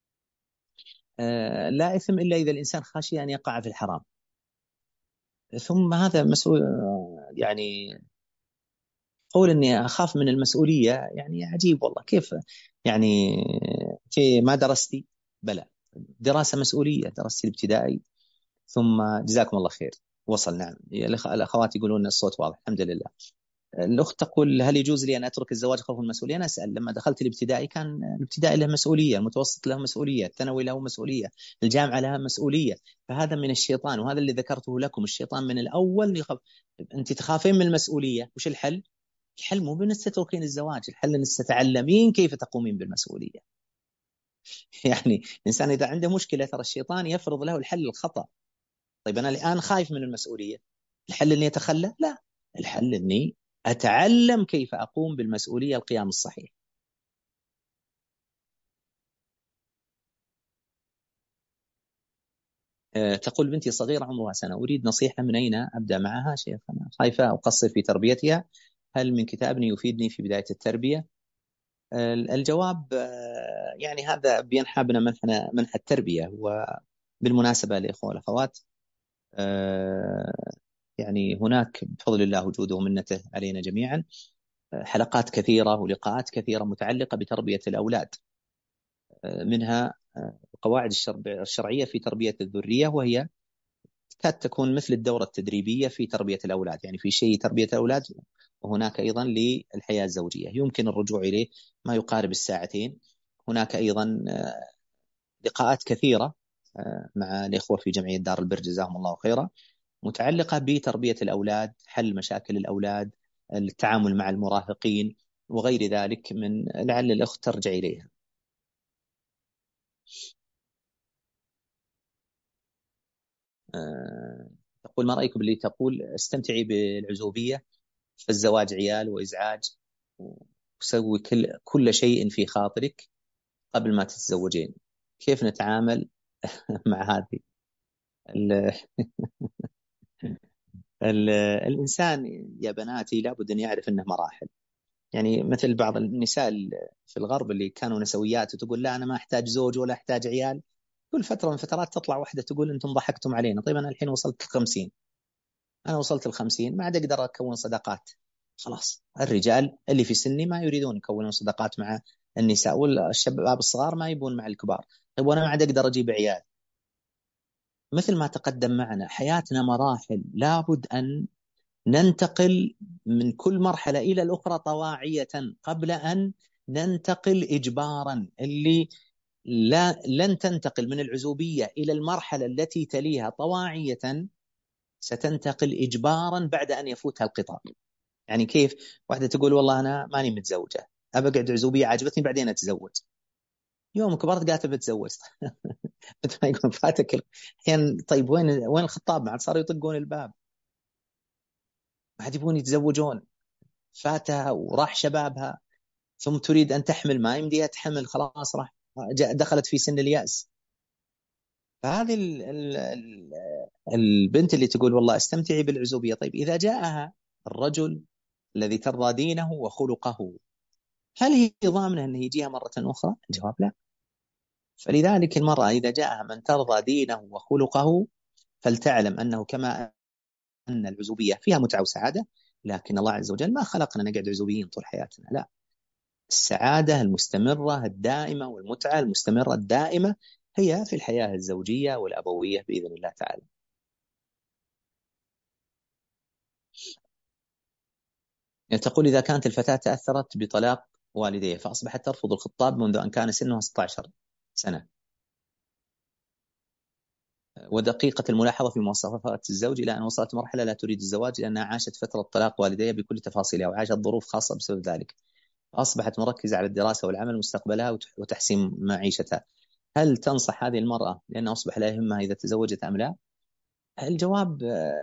لا إثم إلا إذا الإنسان خشي أن يقع في الحرام. ثم هذا مسؤول، يعني قول إني أخاف من المسؤولية، يعني عجيب والله. كيف يعني؟ في ما درستي؟ بلى، دراسة مسؤولية، درست الابتدائي ثم جزاكم الله خير وصل. نعم، الأخوات يقولون الصوت واضح الحمد لله. الأخت تقول: هل يجوز لي أن أترك الزواج خوف المسؤولية؟ أنا أسأل: لما دخلت الابتدائي كان الابتدائي له مسؤولية، المتوسط له مسؤولية، الثانوي له مسؤولية، الجامعة لها مسؤولية. فهذا من الشيطان، وهذا اللي ذكرته لكم. الشيطان من الأول يخاف. أنت تخافين من المسؤولية، وش الحل؟ الحل مو بأن تتركين الزواج، الحل أن تتعلمين كيف تقومين بالمسؤولية. يعني الإنسان إذا عنده مشكلة، ترى الشيطان يفرض له الحل الخطأ. طيب أنا الآن خايف من المسؤولية، الحل أني أتخلى؟ لا، الحل أني أتعلم كيف أقوم بالمسؤولية القيام الصحيح. تقول: بنتي صغيرة عمرها سنة، أريد نصيحة، من أين أبدأ معها؟ شيخ أنا خايفة أقصر في تربيتها، هل من كتاب يفيدني في بداية التربية؟ الجواب يعني هذا بينحى بنا منح التربية. وبالمناسبة للإخوة والأخوات، يعني هناك بفضل الله وجوده ومنته علينا جميعا حلقات كثيرة ولقاءات كثيرة متعلقة بتربية الأولاد، منها القواعد الشرعية في تربية الذرية، وهي تكاد تكون مثل الدورة التدريبية في تربية الأولاد. يعني في شيء تربية الأولاد، وهناك أيضا للحياة الزوجية يمكن الرجوع إليه ما يقارب الساعتين. هناك أيضا لقاءات كثيرة مع الإخوة في جمعية دار البر جزاهم الله خيرا، متعلقة بتربية الأولاد، حل مشاكل الأولاد، التعامل مع المراهقين وغير ذلك، من لعل الأخت ترجع إليها. تقول: ما رأيك باللي تقول استمتعي بالعزوبية، فالزواج عيال وإزعاج، وسوي كل شيء في خاطرك قبل ما تتزوجين؟ كيف نتعامل مع هذه الإنسان يا بناتي لابد أن يعرف أنه مراحل. يعني مثل بعض النساء في الغرب اللي كانوا نسويات وتقول لا أنا ما أحتاج زوج ولا أحتاج عيال، كل فترة من فترات تطلع واحدة تقول أنتم ضحكتم علينا. طيب أنا الحين وصلت 50، أنا وصلت 50 ما عاد أقدر أكون صداقات. خلاص الرجال اللي في سني ما يريدون يكونون صداقات مع النساء، والشباب الصغار ما يبون مع الكبار. طيب وأنا ما عاد أقدر أجيب عيال. مثل ما تقدم معنا حياتنا مراحل، لابد أن ننتقل من كل مرحلة إلى الأخرى طواعية قبل أن ننتقل إجبارا. اللي لن تنتقل من العزوبية إلى المرحلة التي تليها طواعية، ستنتقل إجبارا بعد أن يفوتها القطار. يعني كيف؟ واحدة تقول والله أنا ماني متزوجة، أبى أقعد عزوبية عجبتني بعدين أتزوج. يوم كبرت قالت بتزوج. مثل ما يقول فاتك أحيانا. طيب وين الخطاب؟ ما عاد صاروا يطقون الباب، ما عاد يبون يتزوجون. فاتها وراح شبابها، ثم تريد أن تحمل ما يمديها تحمل، خلاص راح دخلت في سن اليأس. فهذه البنت اللي تقول والله استمتعي بالعزوبية، طيب إذا جاءها الرجل الذي ترضى دينه وخلقه، هل هي ضامنة أنه يجيها مرة أخرى؟ الجواب لا. فلذلك المرأة إذا جاءها من ترضى دينه وخلقه فلتعلم أنه كما أن العزوبية فيها متعة وسعادة، لكن الله عز وجل ما خلقنا نقعد عزوبيين طول حياتنا، لا. السعادة المستمرة الدائمة والمتعة المستمرة الدائمة هي في الحياة الزوجية والأبوية بإذن الله تعالى. يعني تقول إذا كانت الفتاة تأثرت بطلاق والديه فأصبحت ترفض الخطاب منذ أن كان سنها 16 سنة، ودقيقة الملاحظة في مواصفات الزوج إلى أن وصلت مرحلة لا تريد الزواج لأنها عاشت فترة طلاق والديها بكل تفاصيلها وعاشت ظروف خاصة بسبب ذلك، أصبحت مركزة على الدراسة والعمل مستقبلها وتحسين معيشتها. هل تنصح هذه المرأة لأنه أصبح لا يهمها إذا تزوجت أم لا؟ الجواب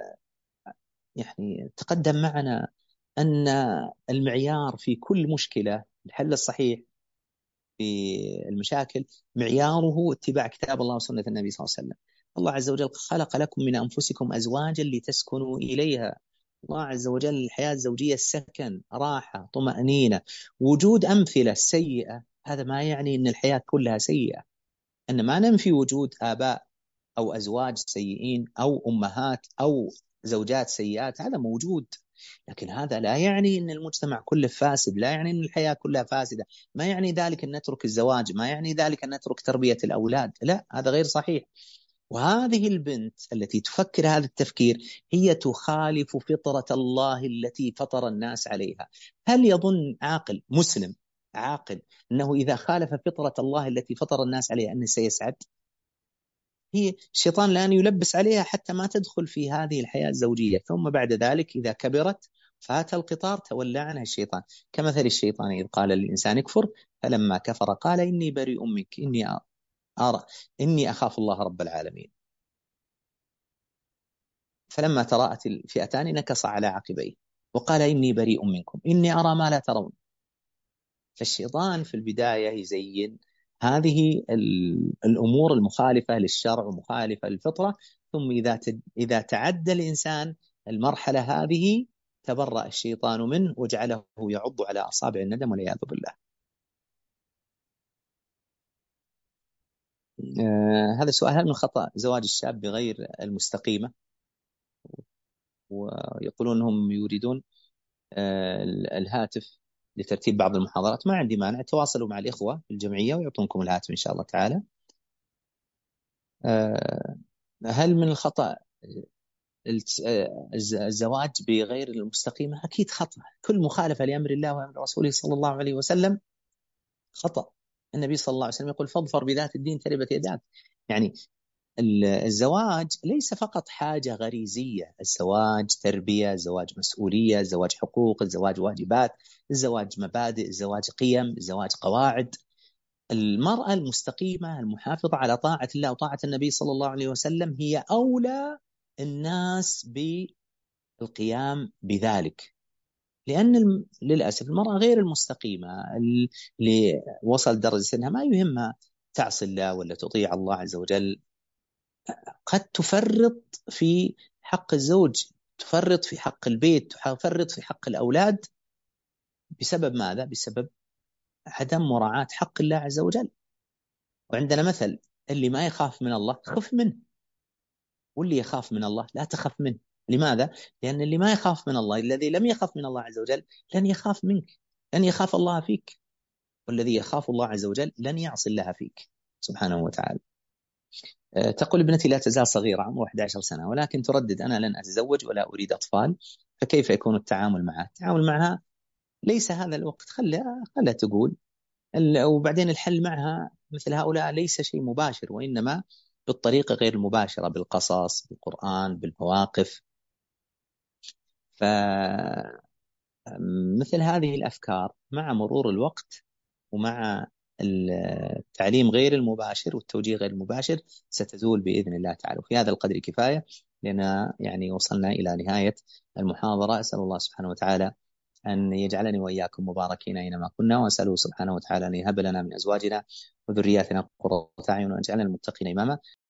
يعني تقدم معنا أن المعيار في كل مشكلة، الحل الصحيح في المشاكل معياره اتباع كتاب الله وسنة النبي صلى الله عليه وسلم. الله عز وجل خلق لكم من أنفسكم أزواجا لتسكنوا إليها. الله عز وجل الحياة الزوجية السكن، راحة، طمأنينة. وجود أمثلة سيئة هذا ما يعني أن الحياة كلها سيئة. أن ما ننفي وجود آباء أو أزواج سيئين أو أمهات أو زوجات سيئات، هذا موجود، لكن هذا لا يعني أن المجتمع كله فاسد، لا يعني أن الحياة كلها فاسدة. ما يعني ذلك أن نترك الزواج، ما يعني ذلك أن نترك تربية الأولاد، لا، هذا غير صحيح. وهذه البنت التي تفكر هذا التفكير هي تخالف فطرة الله التي فطر الناس عليها. هل يظن عاقل مسلم عاقل أنه إذا خالف فطرة الله التي فطر الناس عليها أنه سيسعد؟ هي الشيطان الآن يلبس عليها حتى ما تدخل في هذه الحياة الزوجية، ثم بعد ذلك إذا كبرت فات القطار تولى عنها الشيطان. كمثل الشيطان إذ قال للإنسان اكفر فلما كفر قال إني بريء منك إني أخاف الله رب العالمين. فلما تراءت الفئتان نكص على عقبيه وقال إني بريء منكم إني أرى ما لا ترون. فالشيطان في البداية يزين هذه الأمور المخالفة للشرع ومخالفة للفطرة، ثم إذا تعدى الإنسان المرحلة هذه تبرأ الشيطان منه وجعله يعض على أصابع الندم والعياذ بالله. هذا السؤال: هل من خطأ زواج الشاب بغير المستقيمة؟ ويقولون أنهم يريدون الهاتف لترتيب بعض المحاضرات. ما عندي مانع، تواصلوا مع الإخوة في الجمعية ويعطونكم الهاتف إن شاء الله تعالى. هل من الخطأ الزواج بغير المستقيمة؟ أكيد خطأ. كل مخالفة لأمر الله وأمر رسوله صلى الله عليه وسلم خطأ. النبي صلى الله عليه وسلم يقول فاظفر بذات الدين تربت يداك. يعني الزواج ليس فقط حاجة غريزية، الزواج تربية، الزواج مسؤولية، الزواج حقوق، الزواج واجبات، الزواج مبادئ، الزواج قيم، الزواج قواعد. المرأة المستقيمة المحافظة على طاعة الله وطاعة النبي صلى الله عليه وسلم هي أولى الناس بالقيام بذلك، لأن للأسف المرأة غير المستقيمة اللي وصل درجة سنها ما يهمها تعصي الله ولا تطيع الله عز وجل، قد تفرط في حق الزوج تفرط في حق البيت، تفرط في حق الأولاد، بسبب ماذا؟ بسبب عدم مراعاة حق الله عز وجل. وعندنا مثل: اللي ما يخاف من الله خف منه، واللي يخاف من الله لا تخف منه. لماذا؟ لأن اللي ما يخاف من الله، الذي لم يخاف من الله عز وجل، لن يخاف منك، لن يخاف الله فيك. والذي يخاف الله عز وجل لن يعصي الله فيك سبحانه وتعالى. تقول ابنتي: لا تزال صغيرة، عمرها 11 سنة، ولكن تردد: أنا لن أتزوج ولا أريد أطفال، فكيف يكون التعامل معها؟ التعامل معها ليس هذا الوقت، خلها تقول. وبعدين الحل معها مثل هؤلاء ليس شيء مباشر، وإنما بالطريقة غير المباشرة، بالقصص، بالقرآن، بالمواقف. فمثل هذه الأفكار مع مرور الوقت ومع التعليم غير المباشر والتوجيه غير المباشر ستزول بإذن الله تعالى. وفي هذا القدر كفاية، لأن يعني وصلنا إلى نهاية المحاضرة. أسأل الله سبحانه وتعالى أن يجعلني وإياكم مباركين أينما كنا، وأسأله سبحانه وتعالى أن يهب لنا من أزواجنا وذرياتنا قرة أعين، وأن يجعلنا المتقين إماما.